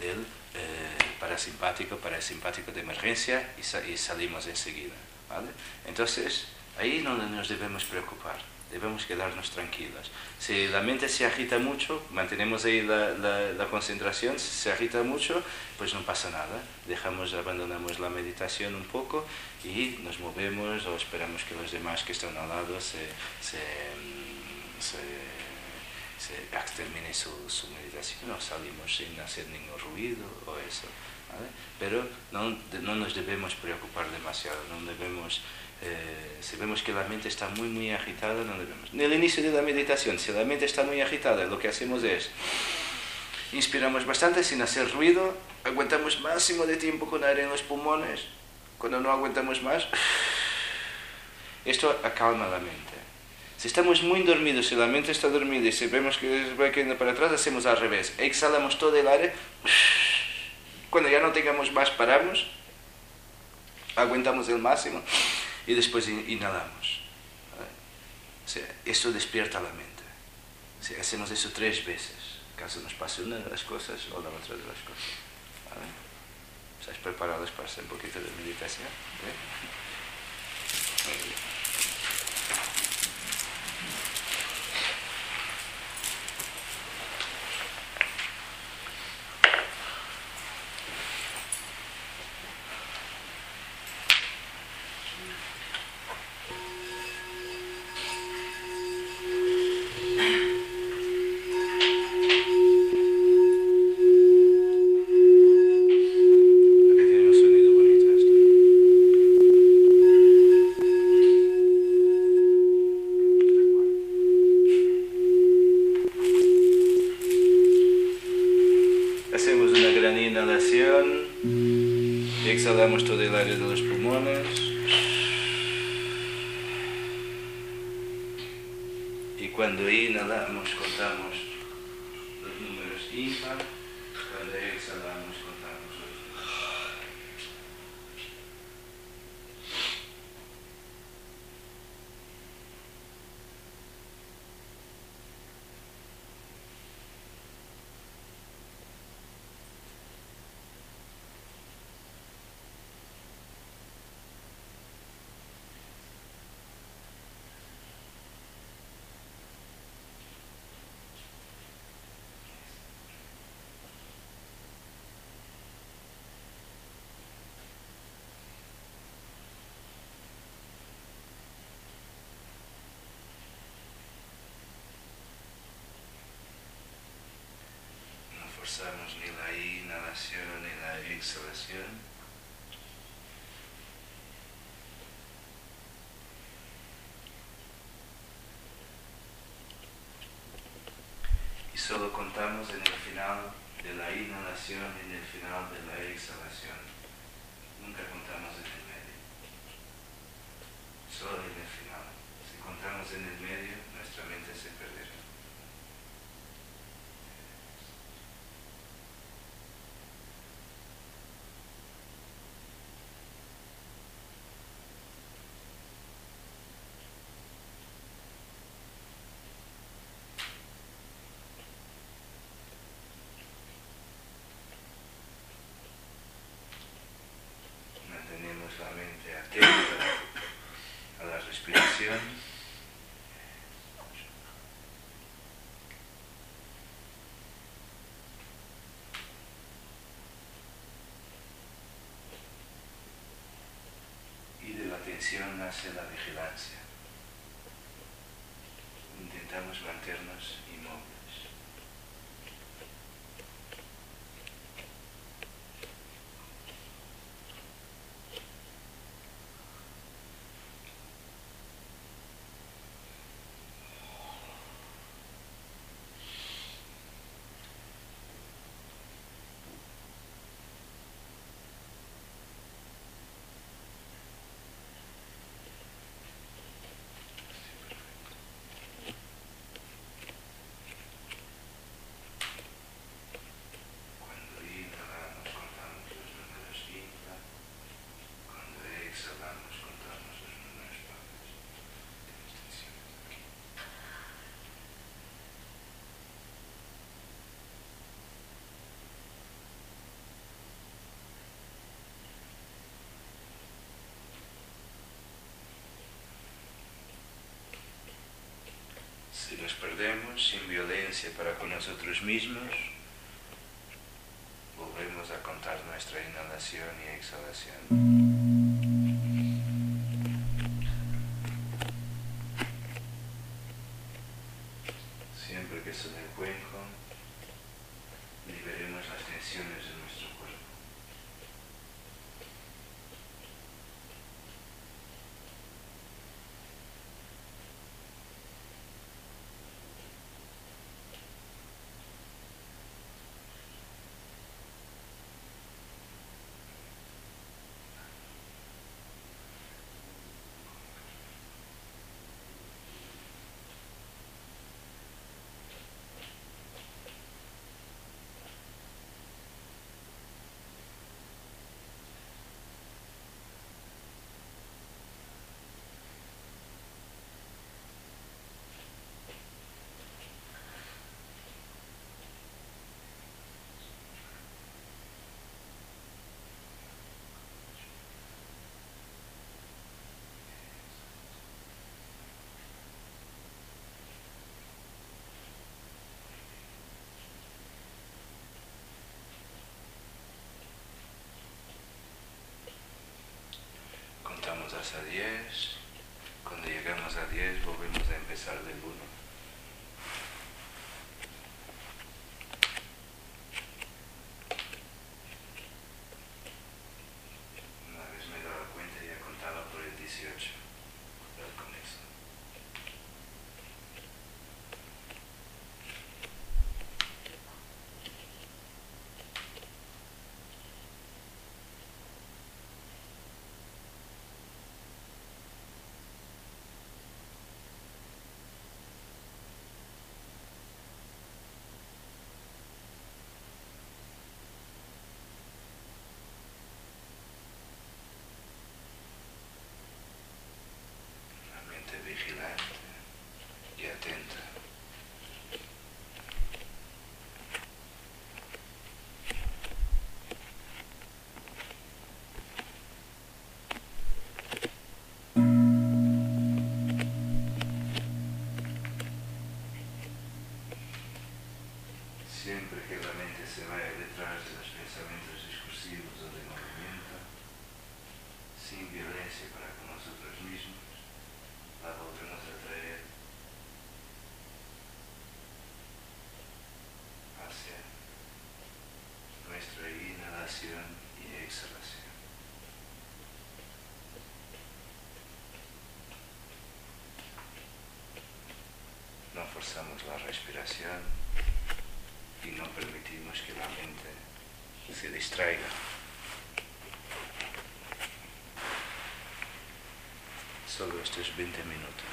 del parasimpático de emergencia y salimos enseguida, ¿vale? Entonces, ahí no nos debemos preocupar, debemos quedarnos tranquilos. Si la mente se agita mucho, mantenemos ahí la concentración. Si se agita mucho, pues no pasa nada, abandonamos la meditación un poco y nos movemos o esperamos que los demás que están al lado termine su meditación, o salimos sin hacer ningún ruido o eso, ¿vale? Pero no nos debemos preocupar demasiado, no debemos, si vemos que la mente está muy agitada, no debemos. En el inicio de la meditación, si la mente está muy agitada, lo que hacemos es, inspiramos bastante sin hacer ruido, aguantamos máximo de tiempo con aire en los pulmones, cuando no aguantamos más, esto acalma la mente. Si estamos muy dormidos, si la mente está dormida y si vemos que va cayendo para atrás, hacemos al revés. Exhalamos todo el aire. Cuando ya no tengamos más, paramos. Aguantamos el máximo y después inhalamos. O sea, esto despierta la mente. O sea, hacemos eso 3 veces. Caso nos pase una de las cosas o la otra de las cosas. ¿Vale? ¿Estáis preparados para hacer un poquito de meditación? Muy bien. Hacemos una gran inhalación y exhalamos todo el aire de los pulmones. Y cuando inhalamos contamos los números impar, cuando exhalamos contamos los números. Forzamos ni la inhalación ni la exhalación. Y solo contamos en el final de la inhalación y en el final de la exhalación. Nunca contamos en el medio. Solo en el final. Si contamos en el medio, nuestra mente se perderá. Mantenemos la mente atenta a la respiración. Y de la atención nace la vigilancia. Intentamos mantenernos inmóviles. Si los perdemos sin violencia para con nosotros mismos, volvemos a contar nuestra inhalación y exhalación. Siempre que suene el cuenco, liberemos las tensiones de nuestro cuerpo. Contamos hasta 10. Cuando llegamos a 10 volvemos a empezar del 1. Una vez me he dado cuenta ya contaba por el 18. Cuidado con eso. Vigilante y atenta. Siempre que la mente se vaya detrás de los pensamientos discursivos o de movimiento, sin violencia para con nosotros mismos, la volvemos a traer hacia nuestra inhalación y exhalación. No forzamos la respiración y no permitimos que la mente se distraiga. Solo estos 20 minutos.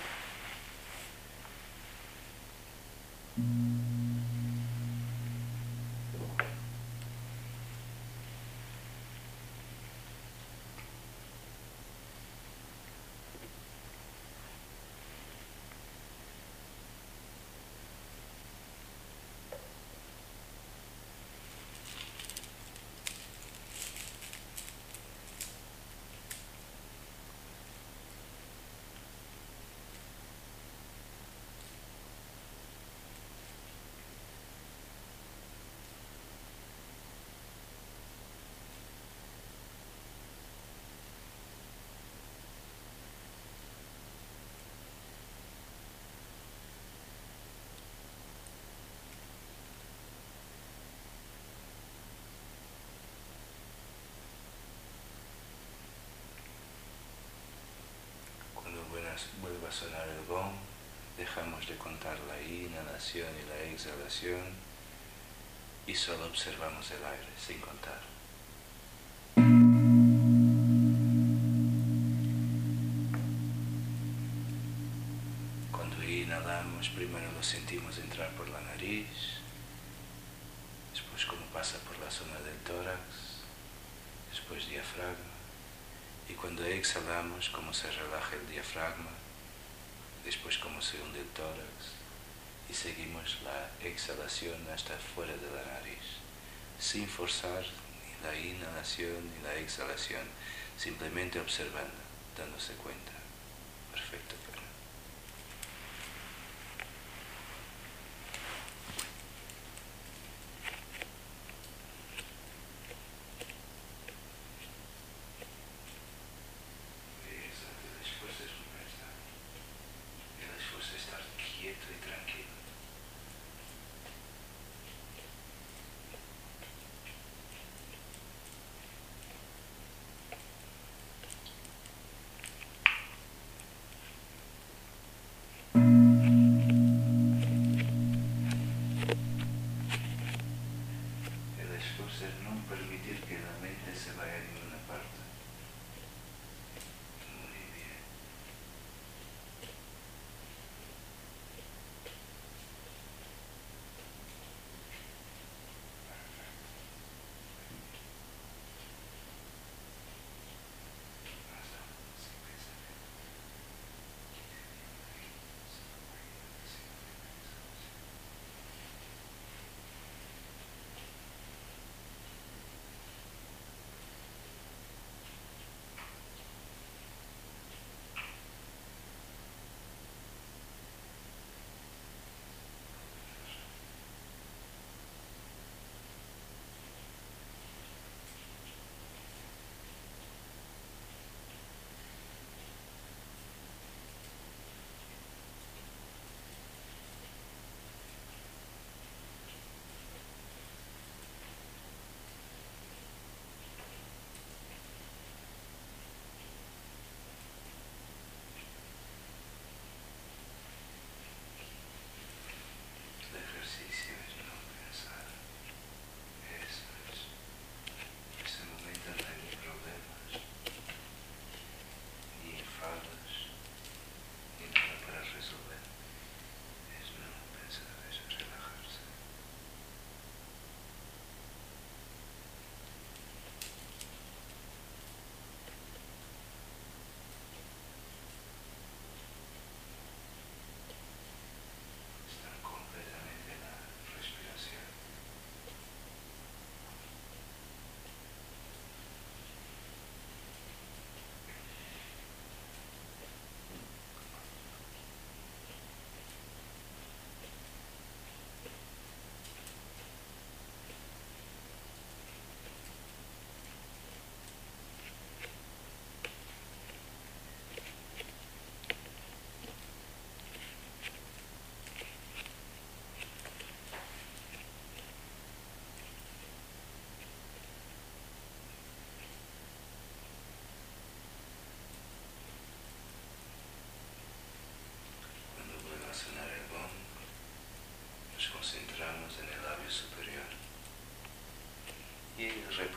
Vuelve a sonar el gong, dejamos de contar la inhalación y la exhalación y solo observamos el aire sin contar. Cuando inhalamos, primero lo sentimos entrar por la nariz, después como pasa por la zona del tórax, después diafragma. Y cuando exhalamos, como se relaja el diafragma, después como se hunde el tórax, y seguimos la exhalación hasta fuera de la nariz, sin forzar ni la inhalación ni la exhalación, simplemente observando, dándose cuenta. Perfecto, pero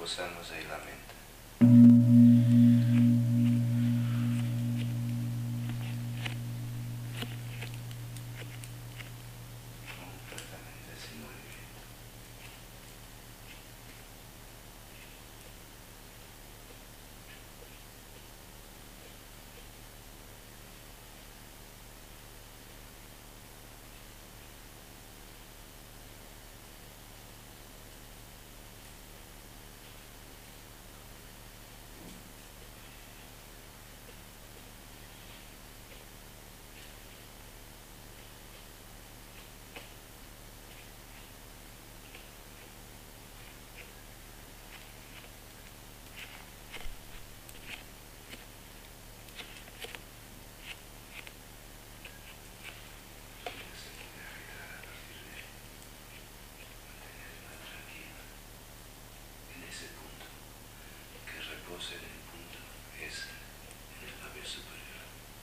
posamos ahí la mente. Completamente sin movimiento. En el punto es en el labio superior.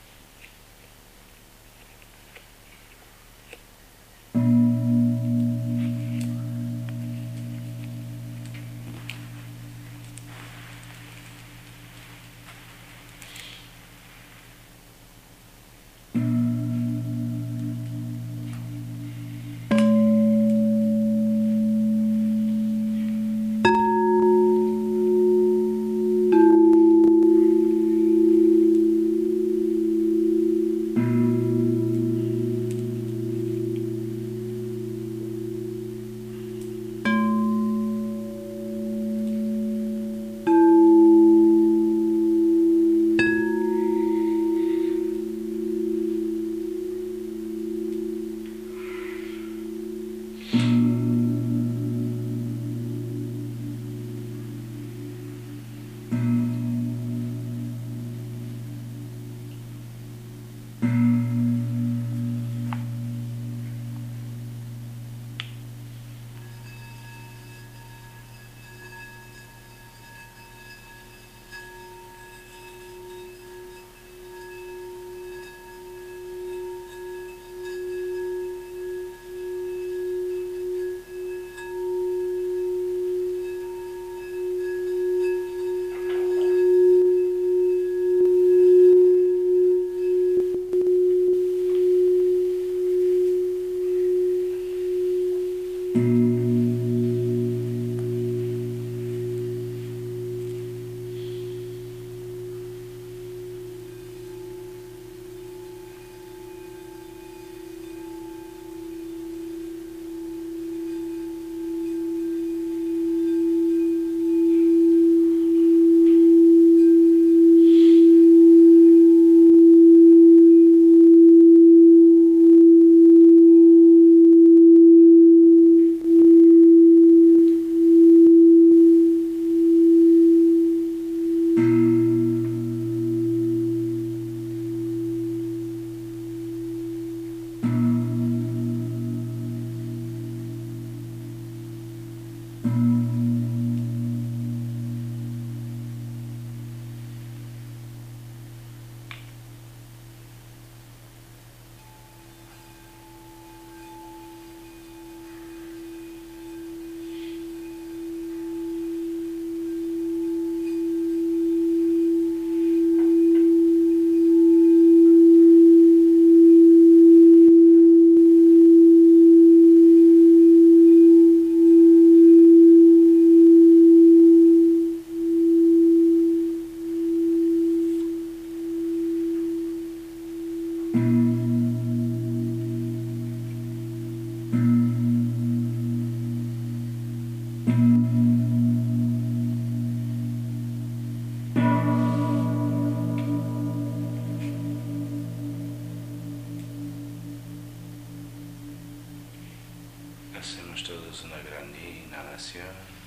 Hacemos todos una gran inhalación.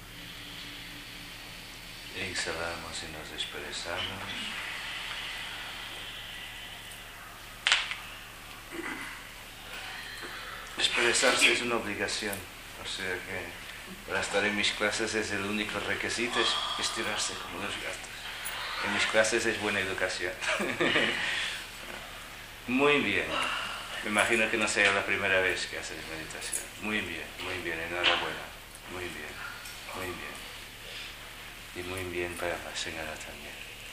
Exhalamos y nos expresamos. Expresarse es una obligación, o sea que para estar en mis clases es el único requisito, es estirarse como los gatos. En mis clases es buena educación. Muy bien. Me imagino que no sea la primera vez que haces meditación. Muy bien, enhorabuena. Muy bien, muy bien. Y muy bien para la señora también.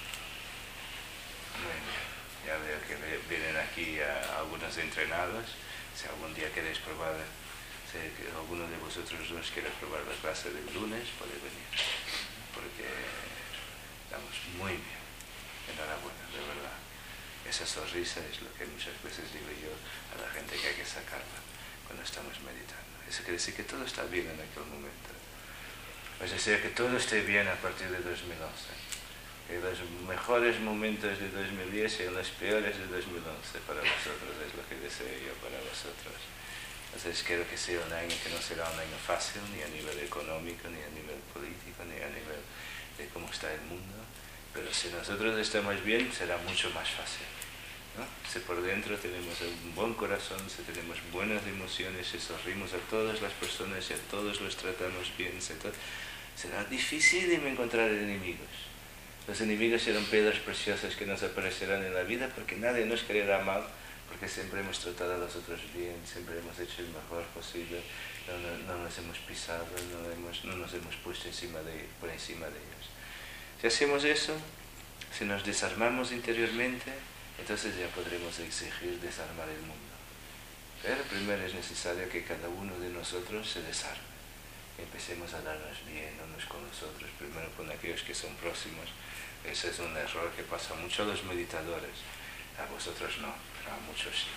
Muy bien. Ya veo que vienen aquí algunos entrenados. Si algún día queréis probar, si alguno de vosotros dos quiere probar la clase del lunes, puede venir. Porque estamos muy bien. Enhorabuena, de verdad. Esa sonrisa es lo que muchas veces digo yo a la gente que hay que sacarla cuando estamos meditando. Eso quiere decir que todo está bien en aquel momento. Es decir, que todo esté bien a partir de 2011. Que los mejores momentos de 2010 sean los peores de 2011 para vosotros. Es lo que deseo yo para vosotros. Entonces quiero que sea un año que no será un año fácil, ni a nivel económico, ni a nivel político, ni a nivel de cómo está el mundo. Pero si nosotros estamos bien, será mucho más fácil, ¿no? Si por dentro tenemos un buen corazón, si tenemos buenas emociones, si sonrimos a todas las personas y a todos los tratamos bien, será difícil encontrar enemigos. Los enemigos serán piedras preciosas que nos aparecerán en la vida porque nadie nos quererá mal, porque siempre hemos tratado a los otros bien, siempre hemos hecho el mejor posible, no nos hemos pisado, no nos hemos puesto por encima de ellos. Si hacemos eso, si nos desarmamos interiormente, entonces ya podremos exigir desarmar el mundo. Pero primero es necesario que cada uno de nosotros se desarme. Empecemos a darnos bien unos con los otros, primero con aquellos que son próximos. Ese es un error que pasa mucho a los meditadores. A vosotros no, pero a muchos sí.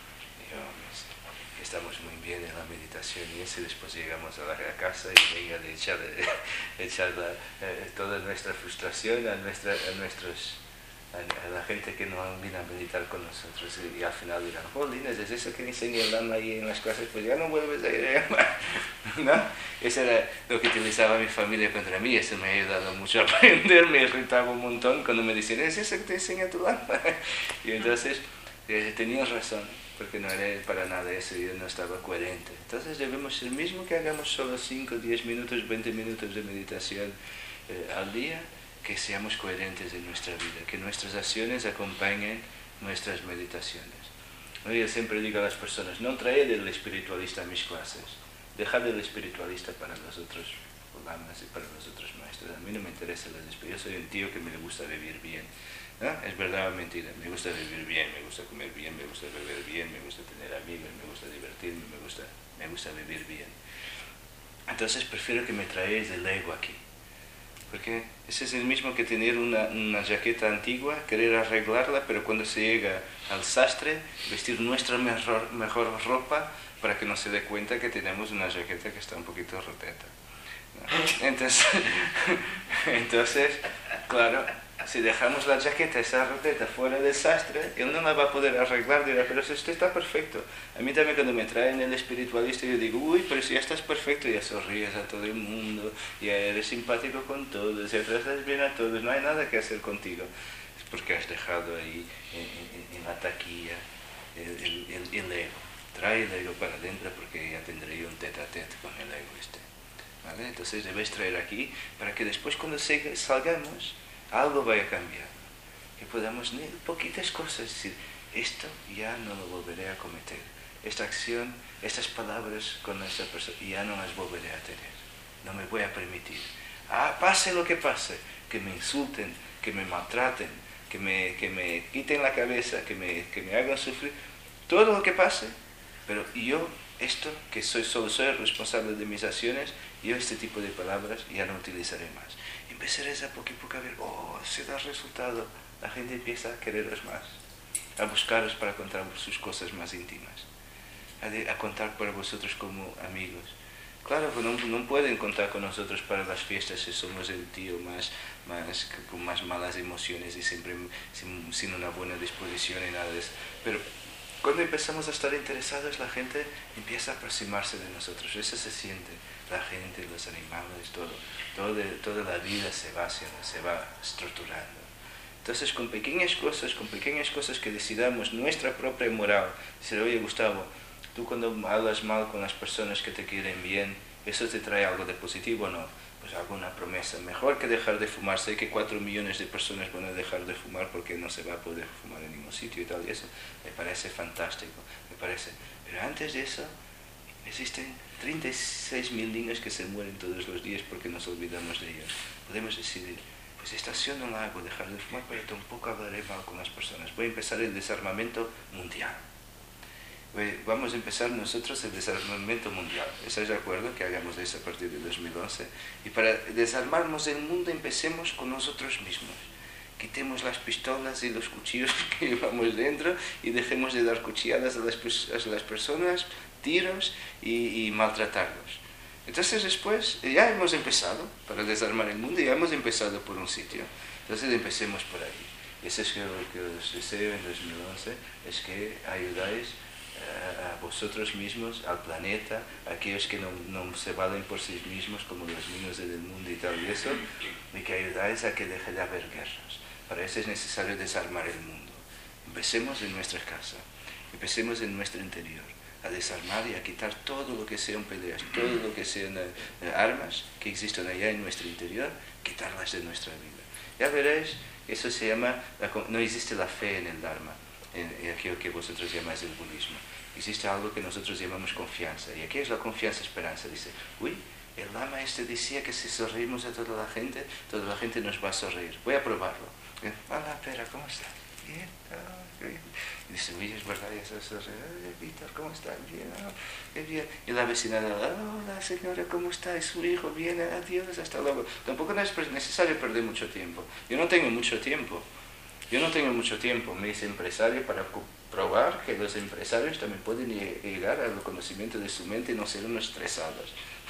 Estamos muy bien en la meditación y después llegamos a la casa y venga de echar toda nuestra frustración a la gente que no viene a meditar con nosotros y al final dirán, Lines, ¿es eso que enseña el Lama ahí en las clases? Pues ya no vuelves a ir a ¿no? Eso era lo que utilizaba mi familia contra mí, eso me ha ayudado mucho a aprender, me irritaba un montón cuando me decían, ¿es eso que te enseña tu Lama? Y entonces tenían razón, porque no era para nada eso, yo no estaba coherente. Entonces debemos ser mismo que hagamos solo 5, 10 minutos, 20 minutos de meditación al día, que seamos coherentes en nuestra vida, que nuestras acciones acompañen nuestras meditaciones. Yo siempre digo a las personas, no traed el espiritualista a mis clases, dejad el espiritualista para los otros lamas y para los otros maestros. A mí no me interesa el espiritualista, yo soy un tío que me gusta vivir bien. ¿No? Es verdad o mentira, me gusta vivir bien, me gusta comer bien, me gusta beber bien, me gusta tener amigos, me gusta divertirme, me gusta vivir bien. Entonces prefiero que me traéis el ego aquí. Porque ese es el mismo que tener una jaqueta antigua, querer arreglarla, pero cuando se llega al sastre, vestir nuestra mejor ropa para que no se dé cuenta que tenemos una jaqueta que está un poquito roteta, ¿no? Entonces, claro, si dejamos la jaqueta, esa roteta fuera del sastre, él no la va a poder arreglar, dirá, pero si usted está perfecto. A mí también cuando me traen el espiritualista, yo digo, uy, pero si ya estás perfecto, ya sonríes a todo el mundo, ya eres simpático con todos, ya tratas bien a todos, no hay nada que hacer contigo. Es porque has dejado ahí en la taquilla el ego. Trae el ego para adentro porque ya tendré yo un tete-a-tete con el ego este. ¿Vale? Entonces debes traer aquí para que después cuando salgamos, algo vaya a cambiar, que podamos poquitas cosas decir, esto ya no lo volveré a cometer, esta acción, estas palabras con esta persona ya no las volveré a tener, no me voy a permitir, pase lo que pase, que me insulten, que me maltraten, que me quiten la cabeza, que me hagan sufrir, todo lo que pase, pero yo esto, que solo soy el responsable de mis acciones, yo este tipo de palabras ya no utilizaré más. Empezarás a poco a poco a ver, se da resultado, la gente empieza a quereros más, a buscaros para contar sus cosas más íntimas, a contar para vosotros como amigos. Claro, no pueden contar con nosotros para las fiestas si somos el tío con más malas emociones y siempre sin una buena disposición y nada de eso. Pero cuando empezamos a estar interesados, la gente empieza a aproximarse de nosotros. Eso se siente, la gente, los animales, toda la vida se va haciendo, se va estructurando. Entonces, con pequeñas cosas que decidamos nuestra propia moral, decir, oye Gustavo, tú cuando hablas mal con las personas que te quieren bien, ¿eso te trae algo de positivo o no? Pues alguna promesa. Mejor que dejar de fumar. Sé que 4 millones de personas van a dejar de fumar porque no se va a poder fumar en ningún sitio y tal. Y eso me parece fantástico. Pero antes de eso, Existen 36.000 niños que se mueren todos los días porque nos olvidamos de ellos. Podemos decidir, pues esta acción no la hago, dejar de fumar, pero tampoco hablaré mal con las personas. Voy a empezar el desarmamento mundial. Vamos a empezar nosotros el desarmamento mundial. ¿Estáis de acuerdo que hagamos eso a partir de 2011? Y para desarmarnos el mundo empecemos con nosotros mismos. Quitemos las pistolas y los cuchillos que llevamos dentro y dejemos de dar cuchilladas a las personas, tiros y maltratarlos. Entonces después ya hemos empezado para desarmar el mundo, ya hemos empezado por un sitio. Entonces empecemos por ahí. Y eso es lo que os deseo en 2011, es que ayudáis a vosotros mismos, al planeta, a aquellos que no se valen por sí mismos como los niños del mundo y tal y eso, y que ayudáis a que deje de haber guerras. Para eso es necesario desarmar el mundo. Empecemos en nuestra casa, empecemos en nuestro interior, a desarmar y a quitar todo lo que sean peleas, todo lo que sean armas que existen allá en nuestro interior, quitarlas de nuestra vida. Ya veréis, eso se llama, no existe la fe en el Dharma, en aquello que vosotros llamáis el budismo. Existe algo que nosotros llamamos confianza, y aquí es la confianza esperanza. Dice, uy, el Lama decía que si sonreímos a toda la gente nos va a sonreír. Voy a probarlo. Hola, Pera, ¿cómo estás? Bien. Bien. Y dice, uy, es verdad, ya se sonríe. Víctor, ¿cómo estás? Bien, qué bien. Y la vecina, hola señora, ¿cómo está? ¿Es su hijo? Bien, adiós, hasta luego. Tampoco no es necesario perder mucho tiempo. Yo no tengo mucho tiempo. Me hice empresario para probar que los empresarios también pueden llegar al conocimiento de su mente y no ser unos estresados.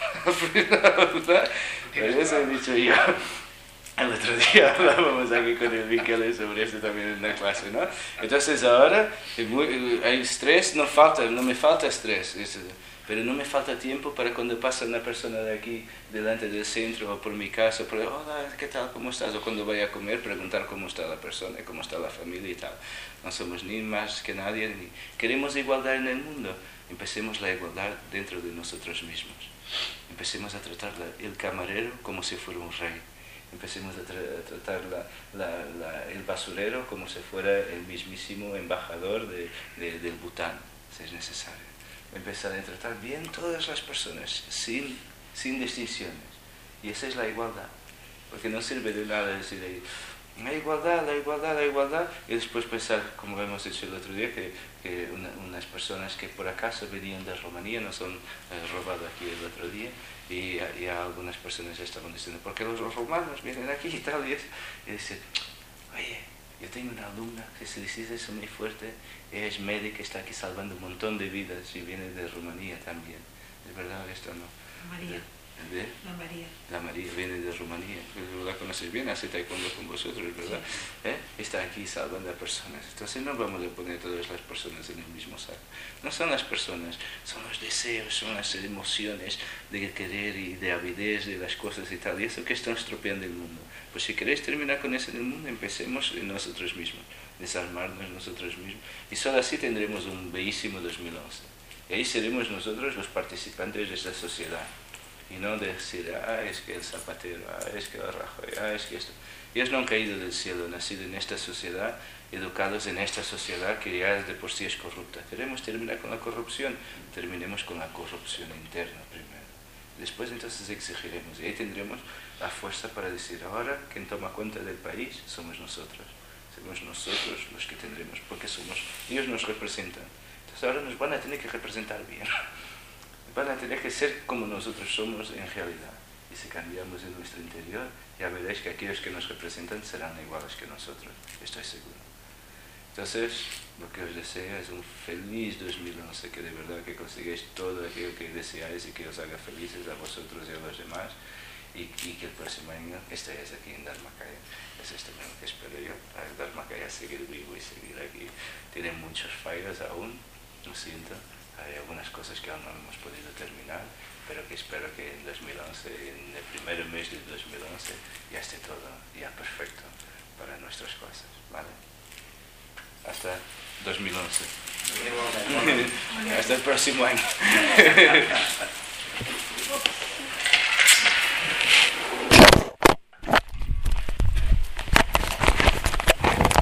Por eso he dicho yo. El otro día hablábamos aquí con el Miquel sobre esto también en la clase, ¿no? Entonces ahora hay estrés, no me falta estrés, pero no me falta tiempo para cuando pasa una persona de aquí delante del centro o por mi casa, hola, ¿qué tal? ¿Cómo estás? O cuando vaya a comer, preguntar cómo está la persona, cómo está la familia y tal. No somos ni más que nadie, ni queremos igualdad en el mundo. Empecemos la igualdad dentro de nosotros mismos. Empecemos a tratar el camarero como si fuera un rey. Empecemos a tratar el basurero como si fuera el mismísimo embajador del Bután, si es necesario. Empezar a tratar bien todas las personas, sin distinciones. Y esa es la igualdad. Porque no sirve de nada decir ahí, la igualdad, y después pensar, como hemos dicho el otro día, que unas personas que por acaso venían de Rumanía nos han robado aquí el otro día, y algunas personas estaban diciendo, porque los romanos vienen aquí y tal, y dicen, oye, yo tengo una alumna que se dice eso muy fuerte, ella es médica, está aquí salvando un montón de vidas y viene de Rumanía también. ¿Es verdad esto o no? María. La María viene de Rumanía, la conoces bien, hace taekwondo con vosotros, ¿verdad? Sí. Está aquí salvando a personas. Entonces no vamos a poner todas las personas en el mismo saco. No son las personas, son los deseos, son las emociones de querer y de avidez de las cosas y tal, y eso que están estropeando el mundo. Pues si queréis terminar con eso en el mundo, empecemos en nosotros mismos, desarmarnos nosotros mismos, y solo así tendremos un bellísimo 2011. Y ahí seremos nosotros los participantes de esta sociedad. Y no decir, es que el Zapatero, es que el Rajoy, es que esto. Ellos no han caído del cielo, han nacido en esta sociedad, educados en esta sociedad que ya de por sí es corrupta. Queremos terminar con la corrupción, terminemos con la corrupción interna primero. Después entonces exigiremos, y ahí tendremos la fuerza para decir, ahora quien toma cuenta del país somos nosotros. Somos nosotros los que tendremos, porque ellos nos representan. Entonces ahora nos van a tener que representar bien. Van a tener que ser como nosotros somos en realidad. Y si cambiamos en nuestro interior, ya veréis que aquellos que nos representan serán iguales que nosotros. Estoy seguro. Entonces, lo que os deseo es un feliz 2011, que de verdad que consigáis todo aquello que deseáis y que os haga felices a vosotros y a los demás. Y que el próximo año estéis aquí en Dharmakaya. Es esto mismo que espero yo. Dharmakaya seguir vivo y seguir aquí. Tiene muchos fallos aún, lo siento. Hay algunas cosas que aún no hemos podido terminar, pero que espero que en 2011, en el primer mes del 2011, ya esté todo ya perfecto para nuestras cosas, ¿vale? Hasta 2011. Hasta el próximo año.